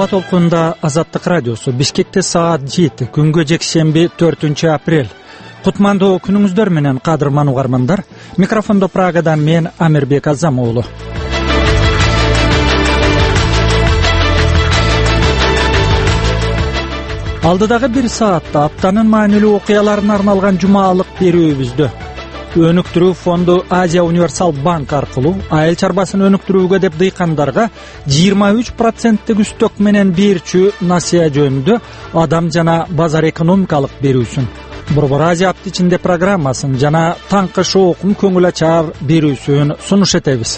Ала толкунда Азаттык радиосу. Бишкекте саат 7, күнгө жекшемби 4-апрель. Кутмандуу күнүңүздөр менен кадырман угармандар. Микрофондо Прагадан мен Амирбек Азам уулу. Алдыдагы бир саатта аптанын маанилүү окуяларына арналган жумаалык берүүбүздө өнүктүрүү фонду Азия Универсал банк аркылуу айыл чарбасын өнүктүрүүгө деп дыйкандарга 23% үстөк менен берчү насыя жөнүндө адам жана базар экономикалык берүүсүн, Борбор Азия апты ичинде программасын жана таңкы шоокун көңүл ачар берүүсүн сунуш этебиз.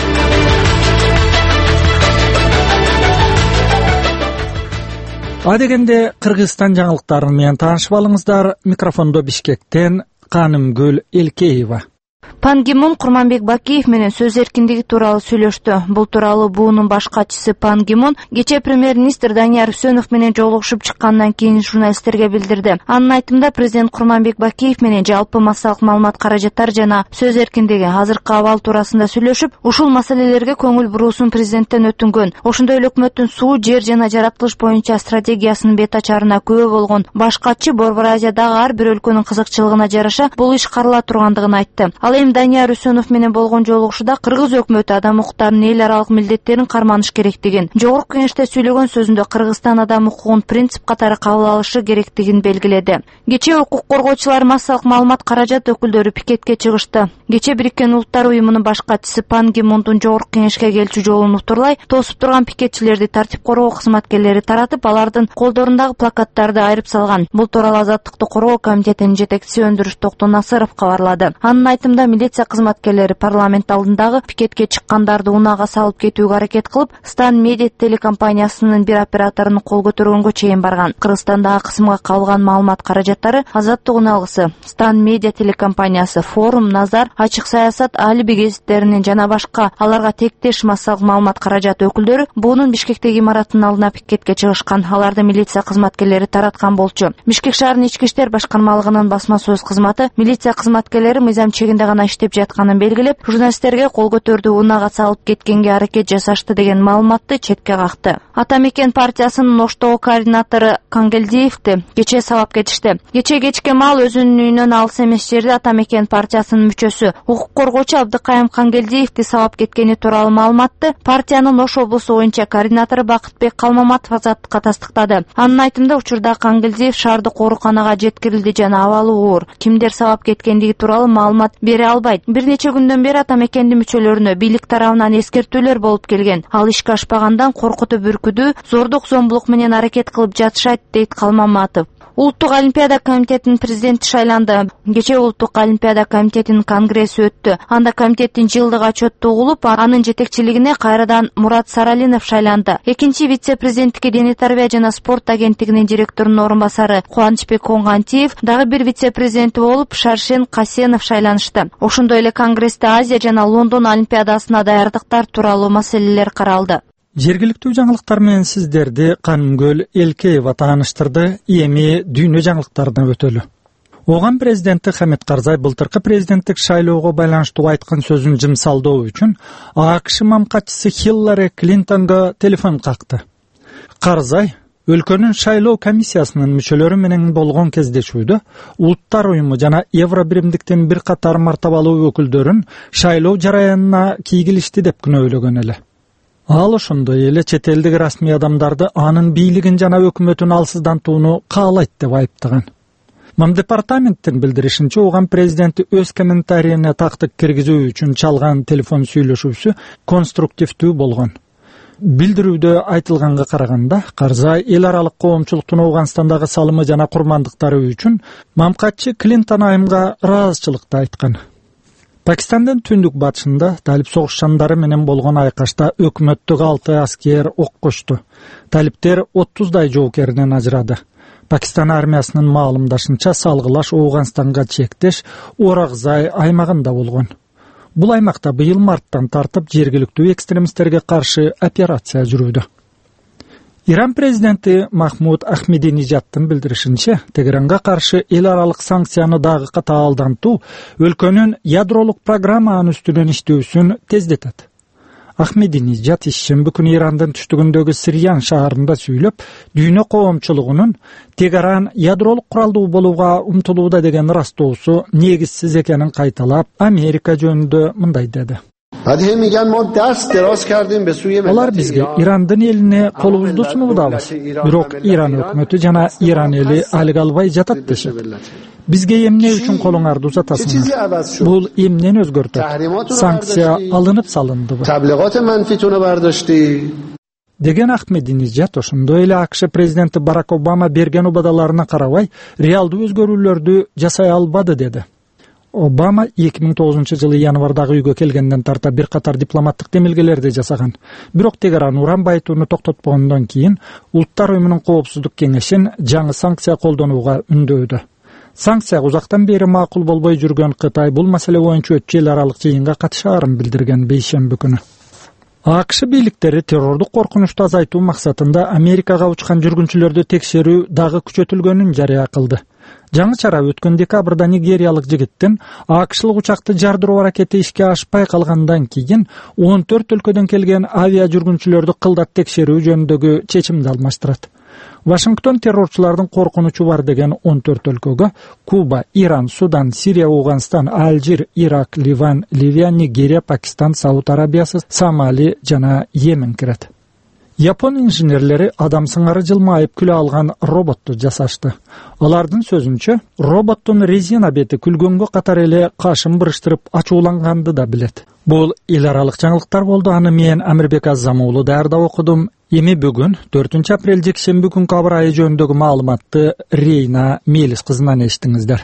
Адегенде Кыргызстан жаңылыктары менен таанышып алыңыздар. Микрофондо Бишкектен Канымгүл Элкеева. Пан Ги Мун Курманбек Бакиев менен сөз эркиндиги тууралуу сүйлөштү. Бул тууралуу буунун баш катчысы Пан Ги Мун кечээ премьер-министр Данияр Үсөнов менен жолугушуп чыккандан кийин журналисттерге билдирди. Анын айтымында президент Курманбек Бакиев менен жалпы массалык маалымат каражаттар жана сөз эркиндиги азыркы абал туурасында сүйлөшүп, ушул маселелерге көңүл буруусун президенттен өтүнгөн. Ошондой эле өкмөттүн суу, жер жана жаратылыш боюнча стратегиясынын бет ачарына күбө болгон баш катчы Борбор Азиядагы ар бир өлкөнүн кызыкчылыгына жараша бул иш карала тургандыгын айтты. Ал эми Данияр Үсөнов менен болгон жолугушууда кыргыз өкмөтү адам укуктарынын эл аралык милдеттерин карманыш керектигин, жогорку кеңеште сүйлөгөн сөзүндө Кыргызстан адам укугун принцип катары кабыл алышы керектигин белгиледи. Кечээ укук коргоочулар, массалык маалымат каражат өкүлдөрү пикетке чыгышты. Кечээ Бириккен Улуттар уюмунун баш катчысы Пан Ги Мундун жогорку кеңешке келчү жолун утурлай тосуп турган пикетчилерди тартип коргоо кызматкерлери таратып, алардын колдорундагы плакаттарды айырып салган. Бул тууралуу Азаттыкты коргоо комитетинин жетекчиси Өндүрүш Токтонасыров кабарлады. Анын айтымында милиция кызматкерлери парламент алдындагы пикетке чыккандарды унаага салып кетүүгө аракет кылып, Стан Медиа телекомпаниясынын бир операторун кол көтөргөнгө чейин барган. Кыргызстандагы кысымга кабылган маалымат каражаттары Азаттык алгысы, Стан Медиа телекомпаниясы, Форум, Назар, Ачык саясат, Алиби гезиттеринин жана башка аларга тектеш массалык маалымат каражат өкүлдөрү буунун Бишкектеги имараттын алдына пикетке чыгышкан. Аларды милиция кызматкерлери тараткан болчу. Бишкек шаарынын ички иштер башкармалыгынын басма сөз кызматы милиция кызматкерлери мыйзам чегинде гана иштеп жатканын белгилеп, журналисттерге кол көтөрдү, унаага салып кеткенге аракет жасашты деген маалыматты четке какты. Ата Мекен партиясынын Оштогу координатору Кангелдиевди кечээ сабап кетишти. Кечээ кечке маал өзүнүн үйүнөн алыс эмес жерде Ата Мекен партиясынын мүчөсү, укук коргоочу Абдыкайым Кангелдиевди сабап кеткени тууралуу маалыматты партиянын Ош облусу боюнча координатору Бакытбек Калмаматов Азаттыкка тастыктады. Анын айтымында учурда Кангелдиев шаардык ооруканага жеткирилди жана абалы оор. Кимдер сабап кеткендиги тууралуу маалымат бере албайт. Бир нече күндөн бери Ата Мекендин мүчөлөрүнө бийлик тарабынан эскертүүлөр болуп келген. Ал ишке ашпагандан коркутуп үркүдүү, зордук зомбулук менен аракет кылып жатышат, дейт Калмаматов. Улуттук Олимпиада комитетинин президенти шайланды. Кечээ Улуттук Олимпиада комитетинин конгресси өттү. Анда комитеттин жылдык отчету угулуп, анын жетекчилигине кайрадан Мурат Саралинов шайланды. Экинчи вице-президенттикке Дене тарбия жана спорт агенттигинин директорунун орун басары Кубанычбек Коңгантиев, дагы бир вице-президенти болуп Шаршен Касенов шайланышты. Ошондой эле конгрессте Азия жана Лондон олимпиадасына даярдыктар тууралуу маселелер каралды. Жергиликтүү жаңылыктар менен сиздерди Канымгүл Элкеева тааныштырды. Эми дүйнө жаңылыктарына өтөлү. Оган президенти Хамид Карзай былтыркы президенттик шайлоого байланыштуу айткан сөзүн жымсалдоо үчүн АКШ мамкатчысы Хиллари Клинтонго телефон какты. Карзай өлкөнүн шайлоо комиссиясынын мүчөлөрү менен болгон кездешүүдө Улуттар уюму жана Евро биримдиктин бир катар мартабалуу өкүлдөрүн шайлоо жараянына кийгилишти деп күнөөлөгөн эле. Ал ошондой эле чет элдик расмий адамдарды анын бийлигин жана өкмөтүн алсыздантууну каалайт деп айыптаган. Мамдепартаменттин билдиришинче, Оган президенти өз комментарийине тактык киргизүү үчүн чалган телефон сүйлөшүүсү конструктивдүү болгон. Билдирүүдө айтылганга караганда, Карзай эл аралык коомчулуктун Ауганстандагы салымы жана курмандыктары үчүн мамкатчы Клинтон айымга ыраазычылыкты айткан. Пакистандын түндүк батышында талип согушчандары менен болгон айкашта өкмөттүк 6 аскер ок кошту. Талиптер 30 жоокеринен ажырады. Пакистан армиясынын маалымдашынча салгылаш Ауганстанга чектеш Орагзай аймагында болгон. Бул аймакта быйыл марттан тартып жергиликтүү экстремисттерге каршы операция жүрүүдө. Иран президенти Махмуд Ахмединежаддын билдиришинче, Тегеранга каршы эл аралык санкцияны дагы катаалдантуу өлкөнүн ядролук программанын үстүнөн иштөөсүн тездетет. Ахмединежад ишемби күнү Ирандын түштүгүндөгү Сириян шаарында сүйлөп, дүйнө коомчулугунун Тегеран ядролук куралдуу болууга умтулууда деген ырастоосу негизсиз экенин кайталап, Америка жөнүндө мындай деди. Алар бизге Ирандын элине колубузду сунуудабыз. Бирок Иран өкмөтү жана Иран эли алыга албай жатат дешет. Бизге эмне үчүн колуңарды узатасыңар? Бул эмнени өзгөртөт? Санкция алынып салындыбы? Деген Ахмединежад ошондой эле АКШ президенти Барак Обама берген убадаларына карабай, реалдуу өзгөрүүлөрдү жасай албады деди. Обама 2009-жылы январдагы үйгө келгенден тарта бир катар дипломаттык демилгелерди жасаган. Бирок Тегеран уран байытууну токтотпогондон кийин Улуттар уюмунун коопсуздук кеңешин жаңы санкция колдонууга үндөөдү. Санкцияга узактан бери макул болбой жүргөн Кытай бул маселе боюнча өтчү эл аралык жыйынга катышаарын билдирген бейшемби күнү. АКШ бийликтери террордук коркунучту азайтуу максатында Америкага учкан жүргүнчүлөрдү текшерүү дагы күчөтүлгөнүн жарыя кылды. Жаңы чара өткөн декабрда нигериялык жигиттин АКШлык учакты жардыруу аракети ишке ашпай калгандан кийин 14 өлкөдөн келген авиа жүргүнчүлөрдү кылдат текшерүү жөнүндөгү чечимди алмаштырат. Вашингтон террорчулардын коркунучу бар деген 14 өлкөгө Куба, Иран, Судан, Сирия, Ауганстан, Алжир, Ирак, Ливан, Ливия, Нигерия, Пакистан, Сауд Арабиясы, Сомали жана Йемен кирет. Япон инженерлери адам сыңары жылмайып күлө алган роботту жасашты. Алардын сөзүнчө, роботтун резина бети күлгөнгө катар эле кашын бырыштырып ачууланганды да билет. Бул эл аралык жаңылыктар болду. Аны мен Амирбек Азам уулу даярдап окудум. Эми бүгүн 4 апрель жекшемби күнкү аба ырайы жөнүндөгү маалыматты Рейна Мелис кызынан эчтиңиздер.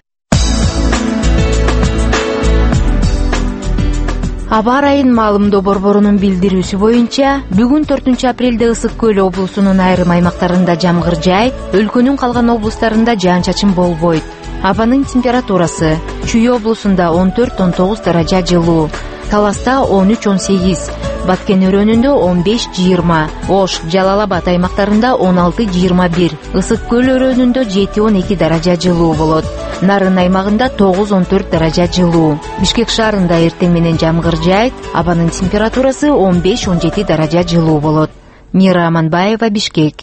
Аба ырайын маалымдоо борборунун билдирүүсү боюнча, бүгүн 4 апрелде Ысык көл облусунун айрым аймактарында жамгыр жаайт, өлкөнүн калган облустарында жаан-чачын болбойт. Абанын температурасы Чүй облусунда 14-19 даража жылуу, Таласта 13-18, Баткен өрөөнүндө 15-20, Ош, Жалал Абад аймактарында 16-21, Ысык көл өрөөнүндө 7-12 даража жылуу болот. Нарын аймагында 9-14 даража жылуу. Бишкек шаарында эртең менен жамгыр жаайт, абанын температурасы 15-17 даража жылуу болот. Мира Аманбаева, Бишкек.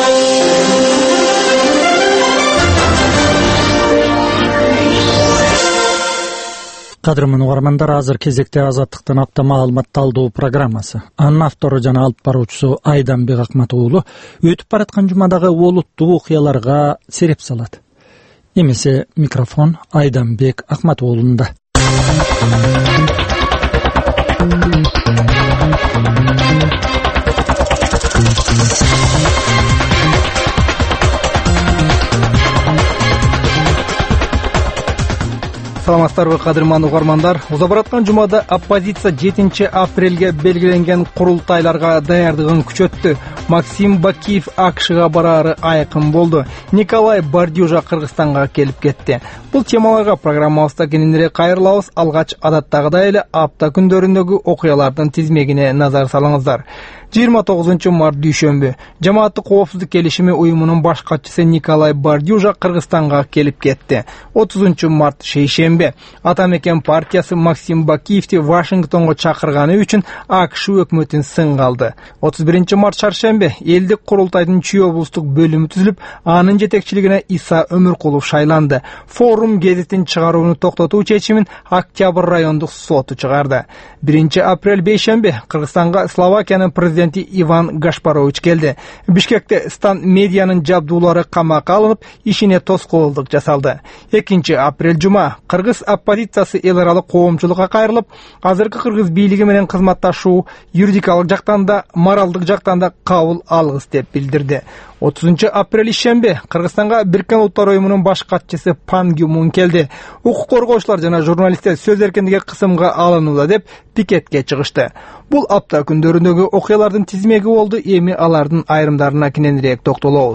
Кадырман угармандар, азыр кезекте Азаттыктын апта маалымат талдоо программасы. Анын автору жана алып баруучусу Айданбек Акмат уулу өтүп бараткан жумадагы олуттуу окуяларга сереп салат. Эмесе микрофон Айданбек Акмат уулунда. Саламаттарбы кадырман угармандар, уза бараткан жумада оппозиция 7 апрелге белгиленген курултайларга даярдыгын күчөттү. Максим Бакиев АКШга бараары айкын болду. Николай Бардюжа Кыргызстанга келип кетти. Бул темаларга программабызда кененирээк кайрылабыз. Алгач адаттагыдай эле апта күндөрүндөгү окуялардын тизмегине назар салыңыздар. 29 март дүйшөмбү жамааттык коопсуздук келишими уюмунун баш катчысы Николай Бардюжа Кыргызстанга келип кетти. 30 март шейшембе Атамекен партиясы Максим Бакиевти Вашингтонго чакырганы үчүн АКШ өкмөтүн сынга алды. 31 март чаршембе элдик курултайдын Чүй облустук бөлүмү түзүлүп, анын жетекчилигине Иса Өмүркулов шайланды. Форум гезитин чыгарууну токтотуу чечимин Октябрь райондук соту чыгарды. 1 апрель бейшембе Кыргызстанга Словакиянын президенти Иван Гашпарович келди. Бишкекте Стан медианын жабдуулары камакка алынып, ишине тоскоолдук жасалды. 2 апрель жума кыргыз оппозициясы эл аралык коомчулукка кайрылып, азыркы кыргыз бийлиги менен кызматташуу юридикалык жактан да, моралдык жактан да кабыл алгыс деп билдирди. 30 апрель ишембе Кыргызстанга Бириккен Улуттар уюмунун баш катчысы Пан Ги Мун келди. Укук коргоочулар жана журналисттер сөз эркиндиги кысымга алынууда деп пикетке чыгышты. Бул апта күндөрүндөгү окуялардын тизмеги болду. Эми алардын айрымдарына кененирээк токтолобуз.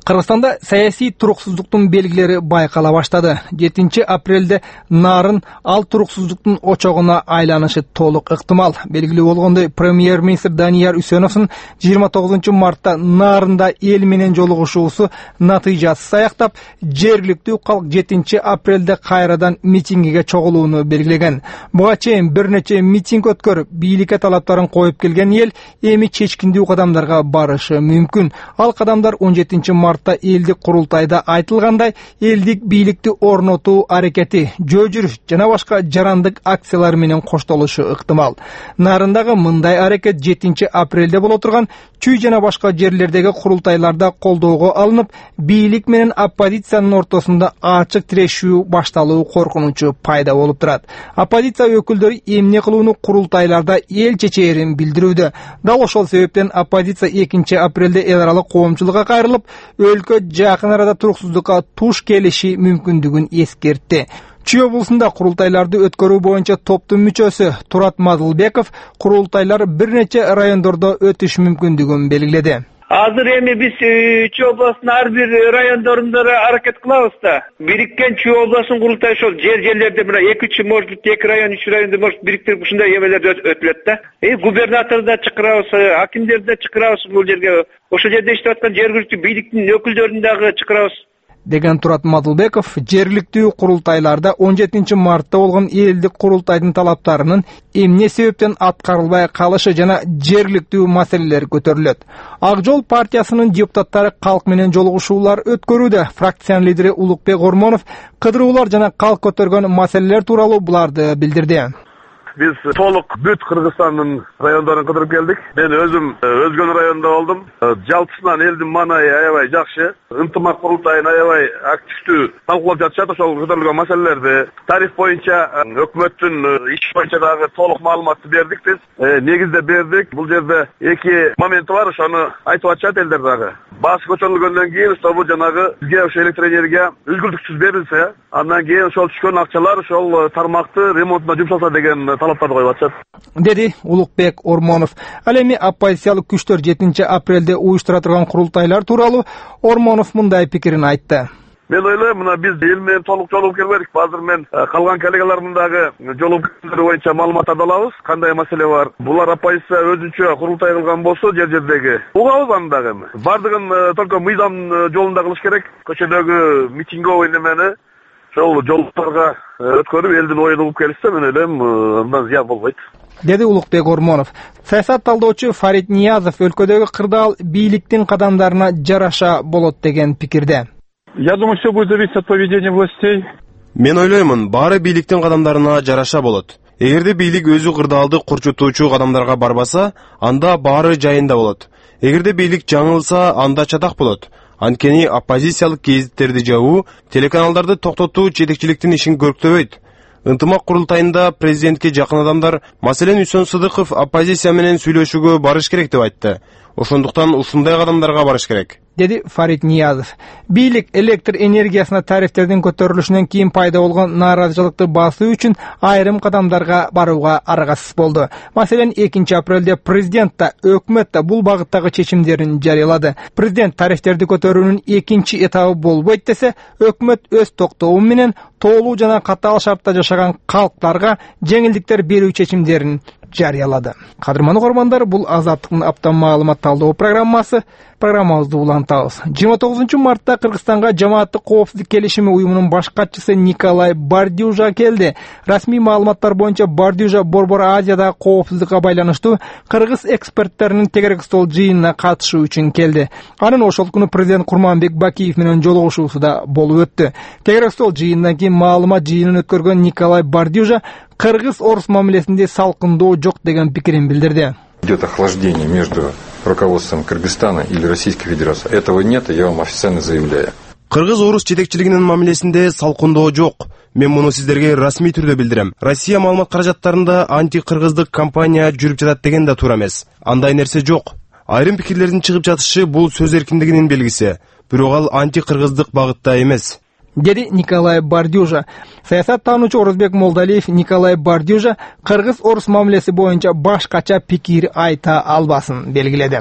Кыргызстанда саясий туруксуздуктун белгилери байкала баштады. 7-апрелде нарын ал туруксуздуктун очогуна айланышы толук ыктымал. Белгилүү болгондой, премьер-министр Данияр Үсеновдун 29-мартта нарында эл менен жолугушуусу натыйжасыз аяктап, жергиликтүү калк 7-апрелде кайрадан митингиге чогулууну белгилеген. Буга чейин бир нече митинг өткөрүп, бийликке талаптарын коюп келген эл эми чечкиндүү кадамдарга барышы мүмкүн. Ал кадамдар 17-март элдик курултайда айтылгандай, элдик бийликти орнотуу аракети, жөө жана башка жарандык акциялар менен коштолушу ыктымал. Нарындагы мындай аракет 7-апрелде боло турган чүй жана башка жерлердеги курултайларда колдоого алынып, бийлик менен оппозициянын ортосунда ачык тирешүү башталуу коркунучу пайда болуп турат. Оппозиция өкүлдөрү эмне кылууну курултайларда эл чечээрин билдирүүдө. Дал ошол себептен оппозиция 2-апрелде эл аралык коомчулукка кайрылып, өлкө жакын арада туруксуздукка туш келиши мүмкүндүгүн эскертти. Чүй облусунда курултайларды өткөрүү боюнча топтун мүчөсү Турат Мазылбеков курултайлар бир нече райондордо өтүш мүмкүндүгүн белгиледи. Азыр эми биз Чүй областынын ар бир райондорунда аракет кылабыз да. Бириккен Чүй областынын курултайы ошол жерлерде мына 2 может 2 район, 3 районду может бириктирип ушундай эмелер өтүлөт да. Губернаторду да чакырабыз, акимдерди да чакырабыз бул жерге. Ошол жерде иштеп аткан жергиликтүү бийликтин өкүлдөрүн дагы чакырабыз деген Турат Мазылбеков жергиликтүү курултайларда 17-мартта болгон элдик курултайдын талаптарынын эмне себептен аткарылбай калышы жана жергиликтүү маселелер көтөрүлөт. Ак жол партиясынын депутаттары калк менен жолугушуулар өткөрүүдө. Фракциянын лидери Улукбек Ормонов кыдыруулар жана калк көтөргөн маселелер тууралуу буларды билдирди. Biz толук бүт Кыргызстандын райондорун кыдырып келдик. Мен өзүм Өзгөн районунда болдум. Жалпысынан элдин маанайы аябай жакшы. Ынтымак курултайын аябай активдүү талкуулап жатышат ошол көтөрүлгөн маселелерди. Тарих боюнча өкмөттүн иш боюнча дагы толук маалыматты бердик биз. Негизде бердик. Бул жерде эки моменти бар, ошону айтып атышат элдер дагы. Баасы көчөрүлгөндөн кийин бул жанагы бизге ошо электр энергия үзгүлтүксүз берилсе, андан кийин ошол түшкөн акчалар ошол тармакты ремонтуна жумшалса деген талаптарды коюп атышат, деди Улукбек Ормонов. Ал эми оппозициялык күчтөр 7-апрелде уюштура турган курултайлар тууралуу Ормонов мындай пикирин айтты. Мен ойлойм, мына биз эл менен толук жолугуп келбедик. Азыр мен калган коллегаларымдын дагы жолугуп келгендери боюнча маалыматтарды алабыз. Кандай маселе бар? Булар оппозиция өзүнчө курултай кылган болсо, жер-жердеги угабыз аны дагы эми. Бардыгын только мыйзам жолунда кылыш керек. Көчөдөгү митинговый немени ошол жолдорго өткөрүп, элдин оюн угуп келишсе, мен ойлойм, андан зыян болбойт, деди Улукбек Ормонов. Саясат талдоочу Фарид Ниязов өлкөдөгү кырдаал бийликтин кадамдарына жараша болот деген пикирде. Я думаю, все будет зависеть от поведения властей. Мен ойлоймун, баары бийликтин кадамдарына жараша болот. Эгерде бийлик өзү кырдаалды курчутуучу кадамдарга барбаса, анда баары жайында болот. Эгерде бийлик жаңылса, анда чатак болот. Анткени оппозициялык гезиттерди жабуу, телеканалдарды токтотуу жетекчиликтин ишин көрктөбөйт. Ынтымак курултайында президентке жакын адамдар, маселен Үсөн Сыдыков оппозиция менен сүйлөшүүгө барыш керек деп айтты. Ошондуктан ушундай кадамдарга барыш керек, деди Фарид Ниязов. Бийлик электр энергиясына тарифтердин көтөрүлүшүнөн кийин пайда болгон нааразычылыкты басуу үчүн айрым кадамдарга барууга аргасыз болду. Маселен, 2-апрелде президент да, өкмөт да бул багыттагы чечимдерин жарыялады. Президент тарифтерди көтөрүүнүн экинчи этабы болбойт десе, өкмөт өз токтоому менен тоолуу жана катаал шартта жашаган калктарга жеңилдиктер берүү чечимдерин жарыялады. Кадырман угармандар, бул Азаттыктын апта маалымат талдоо программасы. Программабызды улантабыз. 29-мартта Кыргызстанга жамааттык коопсуздук келишими уюмунун баш катчысы Николай Бардюжа келди. Расмий маалыматтар боюнча Бардюжа Борбор Азиядагы коопсуздукка байланыштуу кыргыз эксперттеринин тегерек стол жыйынына катышуу үчүн келди. Анын ошол күнү президент Курманбек Бакиев менен жолугушуусу да болуп өттү. Тегерек стол жыйынынан кийин маалымат жыйынын өткөргөн Николай Бардюжа кыргыз-орус мамилесинде салкындоо жок деген пикирин билдирди. Идет охлаждение между руководством Кыргызстана или Российской Федерации. Этого нет, и я вам официально заявляю. Кыргыз-орус жетекчилигинин мамилесинде салкындоо жок. Мен муну сиздерге расмий түрдө билдирем. Россия маалымат каражаттарында анти-кыргыздык кампания жүрүп жатат деген да туура эмес. Андай нерсе жок. Айрым пикирлердин чыгып жатышы бул сөз эркиндигинин белгиси. Бирок ал анти-кыргыздык багытта эмес, деди Николай Бардюжа. Саясат таануучу Орозбек Молдалиев Николай Бардюжа кыргыз-орус мамилеси боюнча башкача пикир айта албасын белгиледи.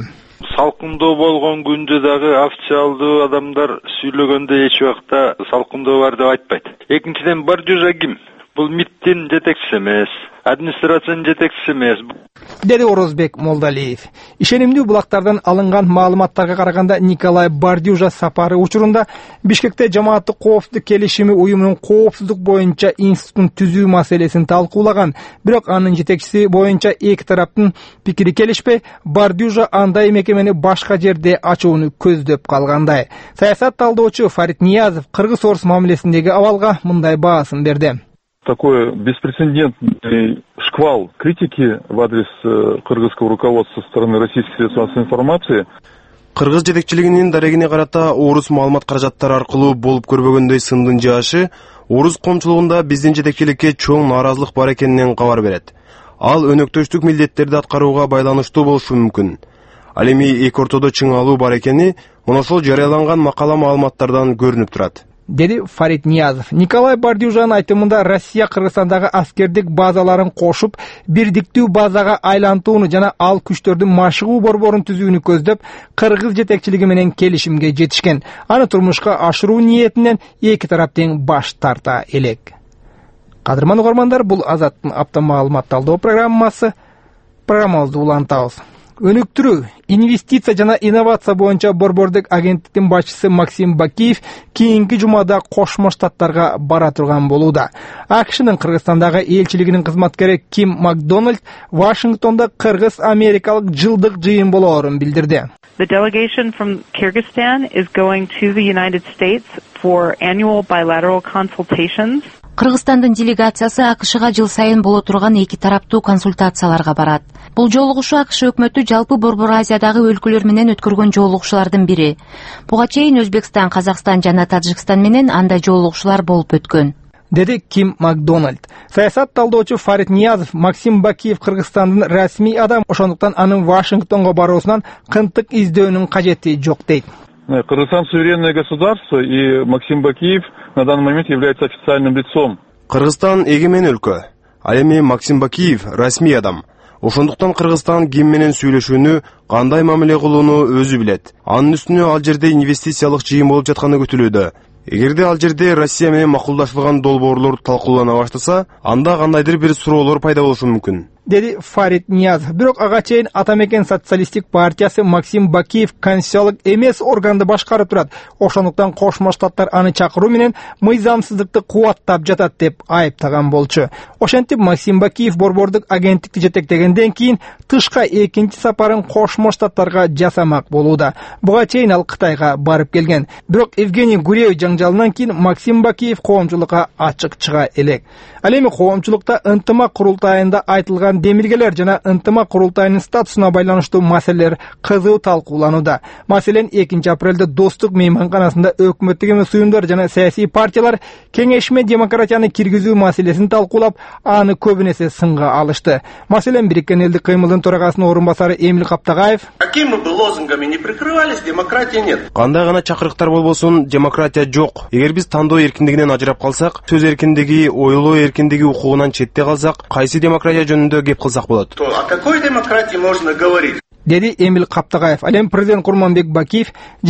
Салкындоо болгон күндө дагы официалдуу адамдар сүйлөгөндө эч убакта салкындоо бар деп айтпайт. Экинчиден, Бардюжа ким? Бул МИДтин жетекчиси эмес, администрациянын жетекчиси эмес, деди Орозбек Молдалиев. Ишенимдүү булактардан алынган маалыматтарга караганда Николай Бардюжа сапары учурунда Бишкекте жамааттык коопсуздук келишими уюмунун коопсуздук боюнча институтун түзүү маселесин талкуулаган. Бирок анын жетекчиси боюнча эки тараптын пикири келишпей, Бардюжа андай мекемени башка жерде ачууну көздөп калгандай. Саясат талдоочу Фарид Ниязов Кыргыз Орус мамилесиндеги абалга мындай баасын берди. Такой беспрецедентный шквал критики в адрес кыргызского руководства со стороны российских средств массовой информации. Кыргыз жетекчилигинин дарегине карата орус маалымат каражаттары аркылуу болуп көрбөгөндөй сындын жаашы орус коомчулугунда биздин жетекчиликке чоң нааразылык бар экенинен кабар берет. Ал өнөктөштүк милдеттерди аткарууга байланыштуу болушу мүмкүн. Ал эми эки ортодо чыңалуу бар экени мына ошол жарыяланган макала маалыматтардан көрүнүп турат, деди Фарид Ниязов. Николай Бардюжанын айтымында Россия Кыргызстандагы аскердик базаларын кошуп, бирдиктүү базага айлантууну жана ал күчтөрдүн машыгуу борборун түзүүнү көздөп, кыргыз жетекчилиги менен келишимге жетишкен. Аны турмушка ашыруу ниетинен эки тарап тең баш тарта элек. Кадырман угармандар, бул Азаттын апта маалымат талдоо программасы. Программабызды улантабыз. Өнүктүрүү, инвестиция жана инновация боюнча борбордук агенттиктин башчысы Максим Бакиев кийинки жумада Кошмо Штаттарга бара турган болууда. АКШнын Кыргызстандагы элчилигинин кызматкери Ким Макдональд Вашингтонда кыргыз-америкалык жылдык жыйын болоорун билдирди. The delegation from Kyrgyzstan is going to the United States for annual bilateral consultations. Кыргызстандын делегациясы АКШга жыл сайын боло турган эки тараптуу консультацияларга барат. Бул жолугушуу АКШ өкмөтү жалпы Борбор Азиядагы өлкөлөр менен өткөргөн жолугушуулардын бири. Буга чейин Өзбекстан, Казакстан жана Тажикстан менен андай жолугушуулар болуп өткөн, деди Ким Макдональд. Саясат талдоочу Фарид Ниязов Максим Бакиев Кыргызстандын расмий адам, ошондуктан анын Вашингтонго баруусунан кынтык издөөнүн кажети жок дейт. Кыргызстан суверенное государство, и Максим Бакиев на данный момент является официальным лицом. Кыргызстан эгемен өлкө. Ал эми Максим Бакиев расмий адам. Ошондуктан Кыргызстан ким менен сүйлөшүүнү, кандай мамиле кылууну өзү билет. Анын үстүнө ал жерде инвестициялык жыйын болуп жатканы күтүлүүдө. Эгерде ал жерде Россия менен макулдашылган долбоорлор талкуулана баштаса, анда кандайдыр бир суроолор пайда болушу мүмкүн, деди Фарид Ниязов. Бирок ага чейин Атамекен социалистик партиясы Максим Бакиев конституциялык эмес органды башкарып турат. Ошондуктан Кошмо Штаттар аны чакыруу менен мыйзамсыздыкты кубаттап жатат деп айыптаган болчу. Ошентип Максим Бакиев борбордук агенттикти жетектегенден кийин тышка экинчи сапарын Кошмо Штаттарга жасамак болууда. Буга чейин ал Кытайга барып келген. Бирок Евгений Гуреев жаңжалынан кийин Максим Бакиев коомчулукка ачык чыга элек. Ал эми коомчулукта ынтымак курултайында айтылган демилгелер жана ынтымак курултайынын статусуна байланыштуу маселелер кызуу талкууланууда. Маселен 2 апрелде Достук мейманканасында өкмөттүк эмес уюмдар жана саясий партиялар кеңешме демократияны киргизүү маселесин талкуулап, аны көбүн эсе сынга алышты. Маселен Бириккен элдик кыймылдын төрагасынын орун басары Эмиль Каптагаев: Какими бы лозунгами не прикрывались, демократии нет. Кандай гана чакырыктар болбосун, демократия жок. Эгер биз тандоо эркиндигинен ажырап калсак, сөз эркиндиги, ойлоо эркиндиги укугунан четте калсак, кайсы демократия жөнүндө кеп кылсак болот? То о какой демократии можно говорить? Деди Эмиль Каптагаев. Ал эми президент Курманбек Бакиев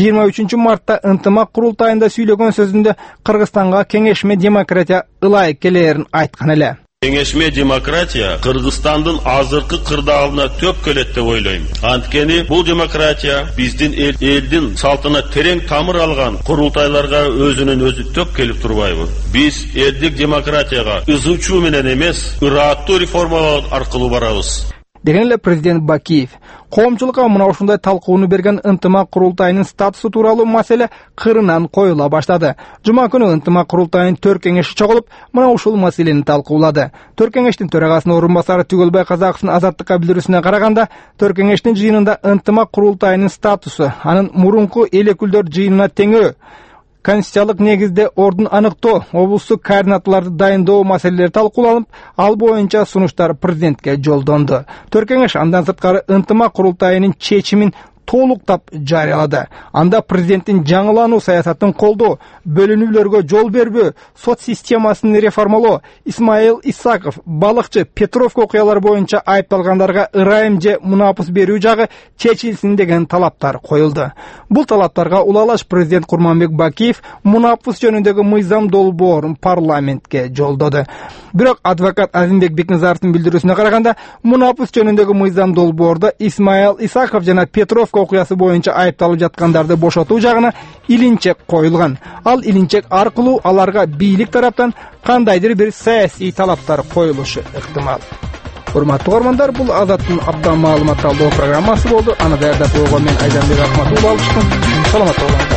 23 мартта ынтымак курултайында сүйлөгөн сөзүндө Кыргызстанга кеңешме демократия ылайык келерин айткан эле. Кеңешме демократия Кыргызстандын азыркы кырдаалына төп келет деп ойлойм. Анткени бул демократия биздин элдин салтына терең тамыр алган курултайларга өзүнүн өзү төп келип турбайбы? Биз элдик демократияга ызычуу менен эмес, ырааттуу реформалар аркылуу барабыз, деген эле президент Бакиев. Коомчулукка мына ушундай талкууну берген ынтымак курултайынын статусу тууралуу маселе кырынан коюла баштады. Жума күнү ынтымак курултайынын 4 кеңеши чогулуп, мына ушул маселени талкуулады. 4 кеңештин төрагасынын орун басары Түгөлбай Казаковдун Азаттыкка билдирүүсүнө караганда, 4 кеңештин жыйынында ынтымак курултайынын статусу анын мурунку эл өкүлдөр жыйынына теңөө, конституциялык негизде ордун аныктоо, облустук координаторлорду дайындоо маселелери талкууланып, ал боюнча сунуштар президентке жолдонду. 4 кеңеш андан сырткары ынтымак курултайынын чечимин толуктап жарыялады. Анда президенттин жаңылануу саясатын колдоо, бөлүнүүлөргө жол бербөө, сот системасын реформалоо, Исмаил Исаков, балыкчы Петровка окуялары боюнча айыпталгандарга ырайым же мунапыс берүү жагы чечилсин деген талаптар коюлду. Бул талаптарга улалаш президент Курманбек Бакиев мунапыс жөнүндөгү мыйзам долбоорун парламентке жолдоду. Бирок адвокат Азимбек Бекназаровдун билдирүүсүнө караганда, мунапыс жөнүндөгү мыйзам долбоордо Исмаил Исаков жана Петровка окуясы боюнча айыпталып жаткандарды бошотуу жагына илинчек коюлган. Ал илинчек аркылуу аларга бийлик тараптан кандайдыр бир саясий талаптар коюлушу ыктымал. Урматтуу угармандар, бул Азаттын абдан маалымат алдоо программасы болду. Аны даярдап койгон мен Айданбек Акматулла алыштым. Саламатта болуңуздар.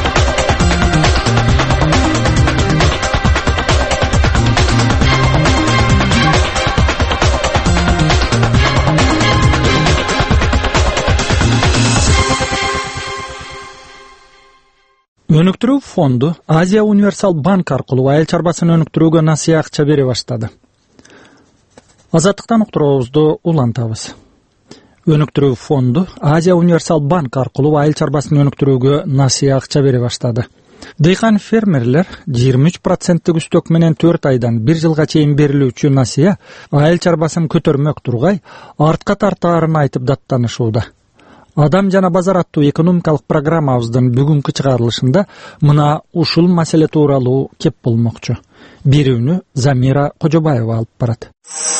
Өнүктүрүү фонду Азия Универсал банк аркылуу айыл чарбасын өнүктүрүүгө насыя акча бере баштады. Азаттыктан уктуруубузду улантабыз. Өнүктүрүү фонду Азия Универсал банк аркылуу айыл чарбасын өнүктүрүүгө насыя акча бере баштады. Дыйкан фермерлер 23% үстөк менен 4 айдан 1 жылга чейин берилүүчү насыя айыл чарбасын көтөрмөк тургай артка тартаарын айтып даттанышууда. Адам жана базар аттуу экономикалык программабыздын бүгүнкү чыгарылышында мына ушул маселе тууралуу кеп болмокчу. Берүүнү Замира Кожобаева алып барат.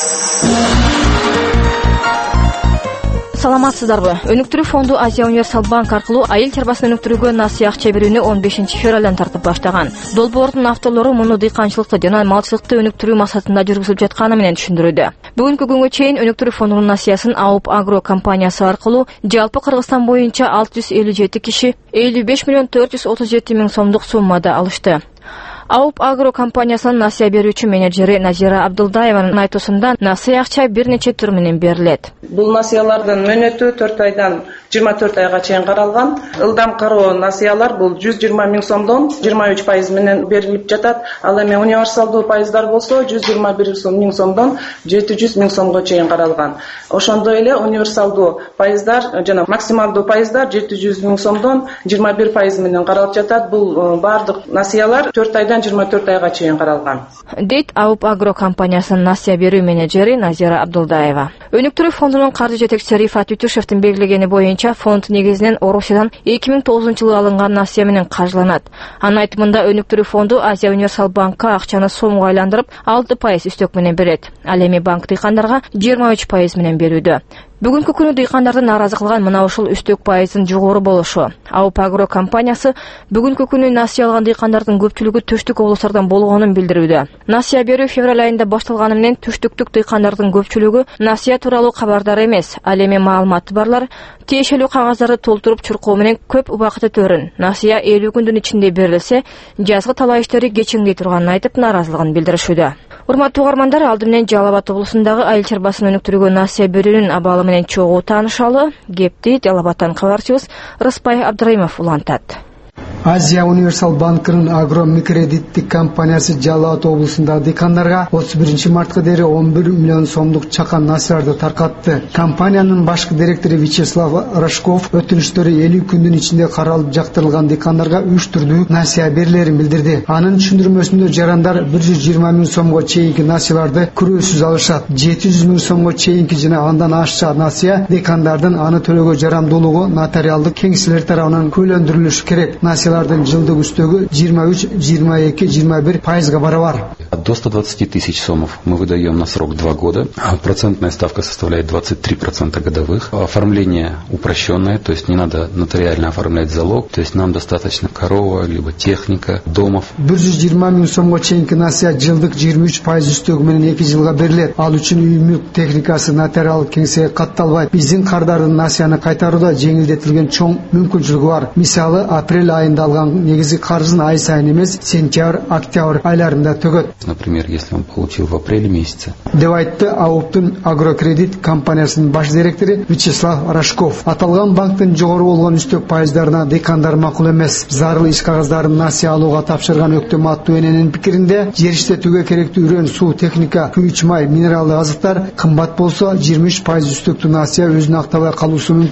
Саламатсыздарбы? Өнүктүрүү фонду Азия Универсал банк аркылуу айыл чарбасын өнүктүрүүгө насыя акча берүүнү 15 февралдан тартып баштаган. Долбоордун авторлору муну дыйканчылыкты жана малчылыкты өнүктүрүү максатында жүргүзүлүп жатканы менен түшүндүрүүдө. Бүгүнкү күнгө чейин өнүктүрүү фондунун насыясын АУП Агро компаниясы аркылуу жалпы Кыргызстан боюнча 657 киши 55 миллион 437 миң сомдук суммада алышты. АУП Агро компаниясынын насыя берүүчү менеджери Назира Абдулдаеванын айтуусунда насыя акча бир нече түр менен берилет. Бул насыялардын мөөнөтү 4 айдан 24 айга чейин каралган. Ылдам кароо насыялар бул 120 миң сомдон 23% менен берилип жатат. Ал эми универсалдуу пайыздар болсо 121 миң сомдон 700 миң сомго чейин каралган. Ошондой эле универсалдуу пайыздар жана максималдуу пайыздар 700 миң сомдон 21% менен каралып жатат. Бул бардык насыялар 4 айдан 24 айга чейин каралган. Дейт АУП Агро компаниясынын насыя берүү менеджери Назира Абдулдаева. Өнүктүрүү фондунун каржы жетекчиси Рифат Үтүшевдин белгилегени боюнча фонд негизинен Орусиядан 2009 жылы алынган насыя менен каржыланат. Анын айтымында өнүктүрүү фонду Азия Универсал банкка акчаны сомго айландырып 6% үстөк менен берет. Ал эми банк дыйкандарга 23% менен берүүдө. Бүгүнкү күнү дыйкандарды нааразы кылган мына ушул үстөк пайыздын жогору болушу. АУП Агро компаниясы бүгүнкү күнү насыя алган дыйкандардын көпчүлүгү түштүк облустардан болгонун билдирүүдө. Насыя берүү февраль айында башталганы менен түштүктүк дыйкандардын көпчүлүгү насыя тууралуу кабардар эмес. Ал эми маалыматы барлар тиешелүү кагаздарды толтуруп чуркоо менен көп убакыт өтөрүн. Насыя 50 күндүн ичинде берилсе, жазгы талаа иштери кечиңдей турганын айтып нааразылыгын билдиришүүдө. Урматтуу угармандар, алды менен Жалал Абад облусундагы айыл чарбасын өнүктүрүүгө насыя берүүнүн абалы менен чогуу таанышалы. Кепти Жалал Абадтан кабарчыбыз Рыспай Абдрайымов улантат. Азия Универсал банкынын агро микрокредиттик компаниясы Жалал Абад облусундагы дыйкандарга 31 мартка дейин 11 миллион сомдук чакан насыяларды таркатты. Компаниянын башкы директору Вячеслав Рожков өтүнүштөрү 50 күндүн ичинде каралып жактырылган дыйкандарга 3 түрдүү насыя берилерин билдирди. Анын түшүндүрмөсүндө жарандар 120 миң сомго чейинки насыяларды күрөөсүз алышат. 700 миң сомго чейинки жана андан ашча насыя дыйкандардын аны төлөөгө жарамдуулугу нотариалдык кеңселер тарабынан күлөндүрүлүшү керек. Насыялардын жылдык үстөгү 23, 22, 21% барабар. До 120 тысяч сомов мы выдаем на срок 2 года. Процентная ставка составляет 23% годовых. Оформление упрощенное, то есть не надо нотариально оформлять залог, то есть нам достаточно корова, либо техника, домов. 120 миң сомго чейинки насыя жылдык 23% үстөгү менен 2 жылга берилет. Ал үчүн үй мүлк техникасы нотариалдык кеңсеге катталбайт. Биздин кардардын насыяны кайтарууда жеңилдетилген чоң мүмкүнчүлүгү бар. Мисалы, апрель айында алган негизги каржысын ай сайын эмес, сентябрь, октябрь айларында төгөт. Например, если он получил в апреле месяце. Деп айтты АУПтун агрокредит компаниясынын баш директору Вячеслав Рожков. Аталган банктын жогору болгон үстөк пайыздарына дыйкандар макул эмес. Зарыл иш кагаздарын насыя алууга тапшырган өктөм аттуу эненин пикиринде, жер иштетүүгө керектүү үрөн, суу, техника, күйүүч май, минералдык азыктар кымбат болсо 23% үстөктүү насыя өзүн актабай калуусу мүмкүн.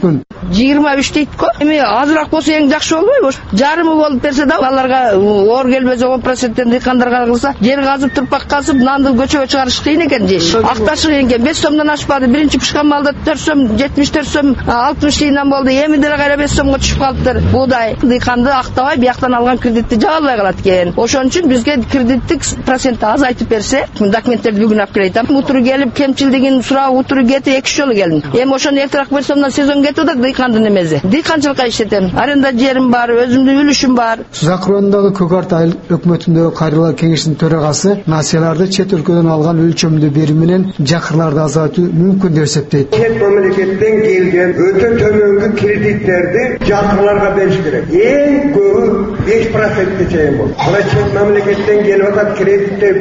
23 дейт го. Эми азыраак болсо эң жакшы болбойбу? Жарымы болуп берсе да баларга оор келбесе 10%тен дыйкандарга кылса, жер казып турпак казып нанды көчөгө чыгарыш кыйын экен жеш. Акташы кыйын экен. 5 сомдон ашпады. Биринчи пышкан малда 4 сом, 74 сом, 60 тыйындан болду. Эми деле кайра 5 сомго түшүп калыптыр. Буудай дыйканды актабай, бияктан алган кредитти жаба албай калат экен. Ошон үчүн бизге кредиттик процентти азайтып берсе, документтерди бүгүн алып келет. Утуру келип кемчилдигин сурап, утуру кетип 2 жолу келдим. Эми ошону эртерээк берсемден сезон кетип атат дыйкандын эмеси. Дыйканчылыкка иштетем. Аренда жерим бар, өзүмдүн үлүшүм бар. Сузак районундагы Көк Арт айыл өкмөтүндөгү кайрылар кеңешинин төрагасы насыяларды чет өлкөдөн алган өлчөмдүү берүү менен жакырларды азайтуу мүмкүн деп эсептейт. Чет мамлекеттен келген өтө төмөнгү кредиттерди жакырларга бериш керек. Эң көбү 5%ке чейин болот. Мына чет мамлекеттен келип атат кредиттер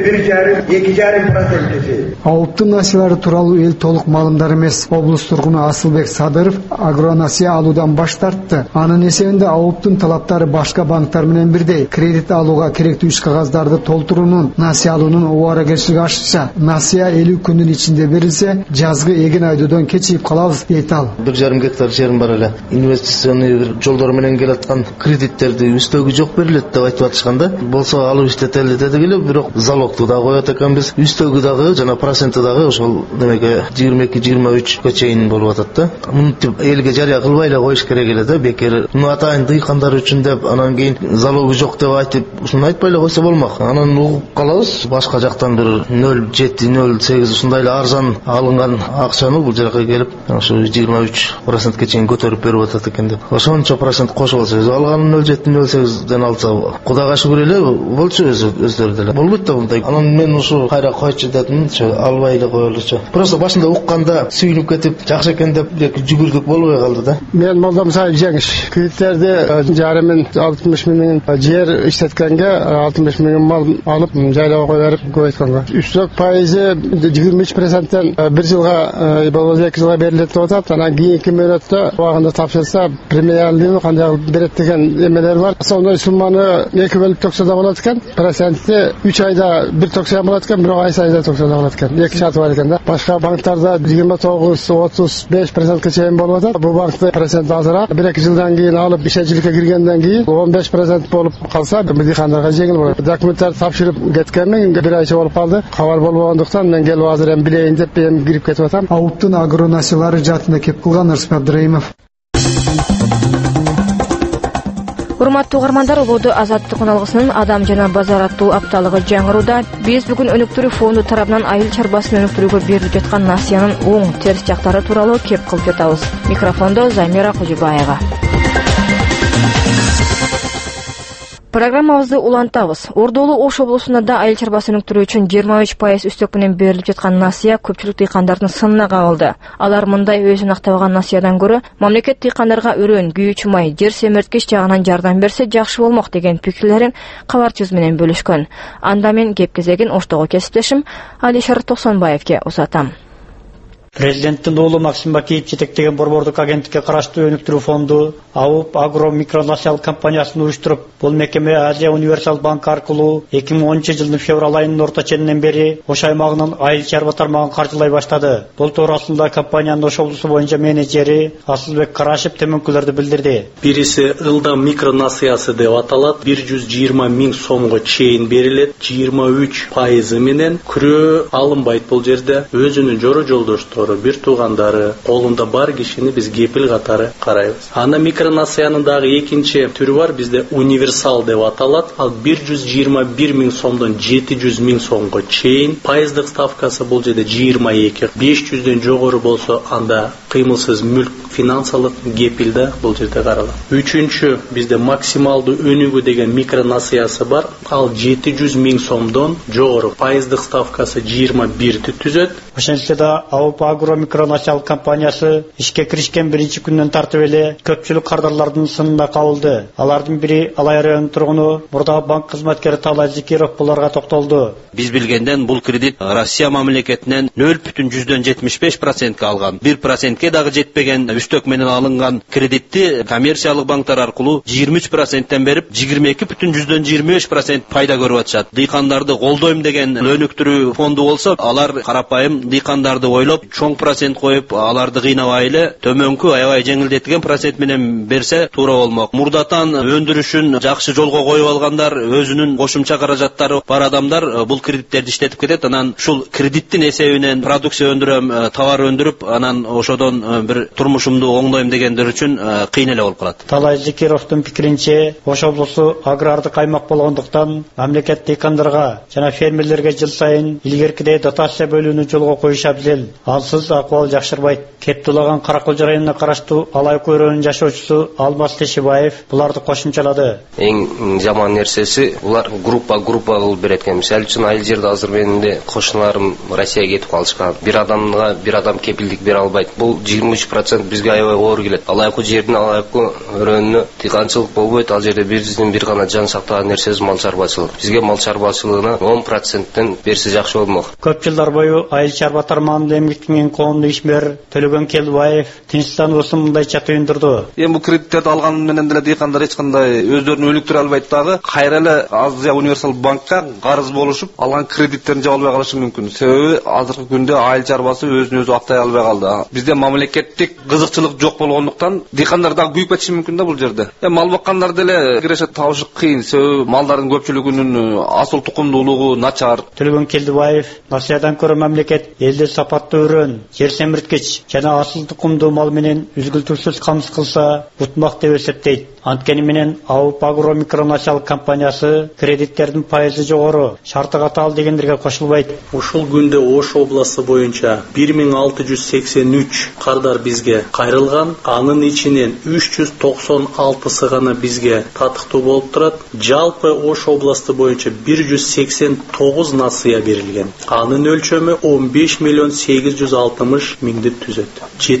1,5-2,5%ке чейин. Ауыптын насыялары тууралуу эл толук маалымдар эмес. Облус тургуну Асылбек Садыров агронасыя алуудан баш тартты. Анын эсебинде ауыптын талаптары башка банктар менен бирдей. Кредит алууга керектүү иш кагаздарды толтуруунун, насыя алуунун убакыттуулугу ашыкча. Насыя 50 күндүн ичинде берилсе, жазгы эгин айдоодон кечигип калабыз дейт ал. 1,5 гектар жерим бар эле. Инвестиционный бир жолдор менен келаткан кредиттерди үстөгү жок берилет деп айтып атышканда, болсо алып иштетели дедик эле, бирок залогту да коет экенбиз. Үстөгү дагы жана проценти дагы ошол демеке 22-23 чейин болуп атат да. Мынтип элге жарыя кылбай эле коюш керек эле да, бекер. Муну атайын дыйкандар үчүн деп, анан кийин залогу жок деп айтып, ушуну айтпай эле койсо болмок. Анан угуп калабыз, башка жактан бир 0,7-0,8 ушундай эле арзан алынган акчаны бул жерге келип, ошо 23%ке чейин көтөрүп берип атат экен деп. Ошончо процент кошуп алса, алганын 0,7-0,8ден алса, Кудайга шүгүр эле болчу өздөрү деле. Болбойт да мындай. Анан мен ушу кайра койчу дедим, албай эле коелучу. Просто башында укканда сүйүнүп кетип, жакшы экен деп жүгүрдүк болбой калды да. Мен Молдом Сайып Жеңиш. Кредиттерди жарымын 60 миң жер иштеткенге 65 миң мал алып, жайлоого кое берип көбөйткөнгө. Үстөк пайызы 23%тен 1 жылга болбосо 2 жылга берилет деп атат. Анан кийинки мөөнөттө убагында тапшырса премиялдуу кандай берет деген эмелер бар. Сондай сумманы 2 бөлүп токсо да болот экен. Проценти 3 айда 1 токсо болот экен, бирок ай сайында токсо да болот экен. 2 шарты бар экен да. Башка банктарда 29-35%ке чейин болуп атат. Бул банкта процент азыраак. 1-2 жылдан кийин алып ишечиликке киргенден кийин 15% болуп калса, дыйкандарга жеңил болот. Документтер тапшырып кеткенмин, 1 айча болуп калды. Кабар болбогондуктан мен келип азыр эми билейин деп эми кирип кетип атам. Ауыптын агронасыялары жаатында кеп кылган Ырысбек Абдыраимов. Урматтуу угармандар, Улуу Азаттык алгысынын Адам жана базар аттуу апталыгы жаңырууда биз бүгүн өнүктүрүү фонду тарабынан айыл чарбасын өнүктүрүүгө берилип жаткан насыянын оң терс жактары тууралуу кеп кылып жатабыз. Микрофондо Замира Кожубаева. Программабызды улантабыз. Ордолуу Ош облусунда да айыл чарбасын өнүктүрүү үчүн 23% үстөк менен берилип жаткан насыя көпчүлүк дыйкандардын сынына кабылды. Алар мындай өзүн актабаган насыядан көрө мамлекет дыйкандарга өрөөн, күйүүчү май, жер семерткич жагынан жардам берсе жакшы болмок деген пикирлерин кабарчыбыз менен бөлүшкөн. Анда мен кеп кезегин Оштогу кесиптешим Алишер Тосонбаевке узатам. Президенттин уулу Максим Бакиев жетектеген борбордук агенттикке караштуу өнүктүрүү фонду АУП Агро Микронасыял компаниясын уюштуруп, бул мекеме Азия Универсал банк аркылуу 2010-жылдын февраль айынын орто ченинен бери Ош аймагынын айыл чарба тармагын каржылай баштады. Бул туурасында компаниянын Ош облусу боюнча менеджери Асылбек Карашев төмөнкүлөрдү билдирди. Бириси ылдам микронасыясы деп аталат. 120 миң сомго чейин берилет. 23% менен күрөө алынбайт бул жерде. Өзүнүн жору жолдоштору, бир туугандары, колунда бар кишини биз кепил катары карайбыз. Ана микронасыянын дагы экинчи түрү бар, бизде универсал деп аталат. Ал 121 миң сомдон 700 миң сомго чейин. Пайыздык ставкасы бул жерде 22. 500дөн жогору болсо анда кыймылсыз мүлк финансылык кепилде бул жерде каралат. Үчүнчү бизде максималдуу өнүгүү деген микронасыясы бар. Ал 700 миң сомдон жогору. Пайыздык ставкасы 21 түзөт. Ошентсе да АУП Агро Микронасыял компаниясы ишке киришкен биринчи күндөн тартып эле көпчүлүк кардарлардын сынына кабылды. Алардын бири Алай районунун тургуну мурдагы банк кызматкери Талай Зикиров буларга токтолду. Биз билгенден бул кредит Россия мамлекетинен 0,75% алган. 1%ке дагы жетпеген үстөк менен алынган кредитти коммерциялык банктар аркылуу 23%тен берип 22,25% пайда көрүп атышат. Дыйкандарды колдойм деген өнүктүрүү фонду болсо, алар карапайым дыйкандарды ойлоп чоң процент коюп, аларды кыйнабай эле төмөнкү аябай жеңилдетилген процент менен берсе туура болмок. Мурдатан өндүрүшүн жакшы жолго коюп алгандар, өзүнүн кошумча каражаттары бар адамдар бул кредиттерди иштетип кетет. Анан ушул кредиттин эсебинен продукция өндүрөм, товар өндүрүп, анан ошодон бир турмушумду оңдойм дегендер үчүн кыйын эле болуп калат. Талай Зекировдун пикиринче, Ош облусу агрардык аймак болгондуктан мамлекет дыйкандарга жана фермерлерге жыл сайын илгеркидей дотация бөлүүнү жолго коюшу абзел. Ансыз акыбал жакшырбайт. Кептулаган Караколжо районуна караштуу Алай көйрөнүн жашоочусу Алмаз Тешибаев буларды кошумчалады. Эң жаман нерсеси булар группа кылып берет экен. Мисалы үчүн айыл жерде азыр менин де кошуналарым Россияга кетип калышкан. Бир адам кепилдик бере албайт. Бул 23% бизге аябай оор келет. Алайкы жердин алайкы өрөөнүнө дыйканчылык болбойт. Ал жерде биздин бир гана жан сактаган нерсебиз мал чарбачылык. Бизге мал чарбачылыгына 10%тен берсе жакшы болмок. Көп жылдар бою айыл чарба тармагында эмгектенген коомдук ишмер Төлөгөн Келбаев Тинчстан болсун мындайча түйүндүрдү. Эми бул кредиттерди алган менен деле дыйкандар эч кандай өздөрүн өнүктүрө албайт дагы. Кайра эле Азия универсал банкка карыз болушуп, алган кредиттерин жаба албай калышы мүмкүн. Себеби азыркы күндө айыл чарбасы өзүн өзү актай албай калды. Бизде мамлекеттик кызыкчылык жок болгондуктан дыйкандар дагы күйүп кетиши мүмкүн да бул жерде. Мал баккандар деле киреше табышы кыйын. Себеби малдардын көпчүлүгүнүн асыл тукумдуулугу начар. Төлөгөн Келдибаев насыядан көрө мамлекет элде сапаттуу өрөөн, жер семирткич жана асыл тукумдуу мал менен үзгүлтүрсүз камсыз кылса утмак деп эсептейт. Анткени менен АУП Агро микронасиялык компаниясы кредиттердин пайызы жогору, шарты катаал дегендерге кошулбайт. Ушул күндө Ош областы боюнча 1683 кардар бизге кайрылган, анын ичинен 396сы гана бизге татыктуу болуп турат. Жалпы Ош областы боюнча 189 насыя берилген. Анын өлчөмү 15 миллион 860 миңди түзөт.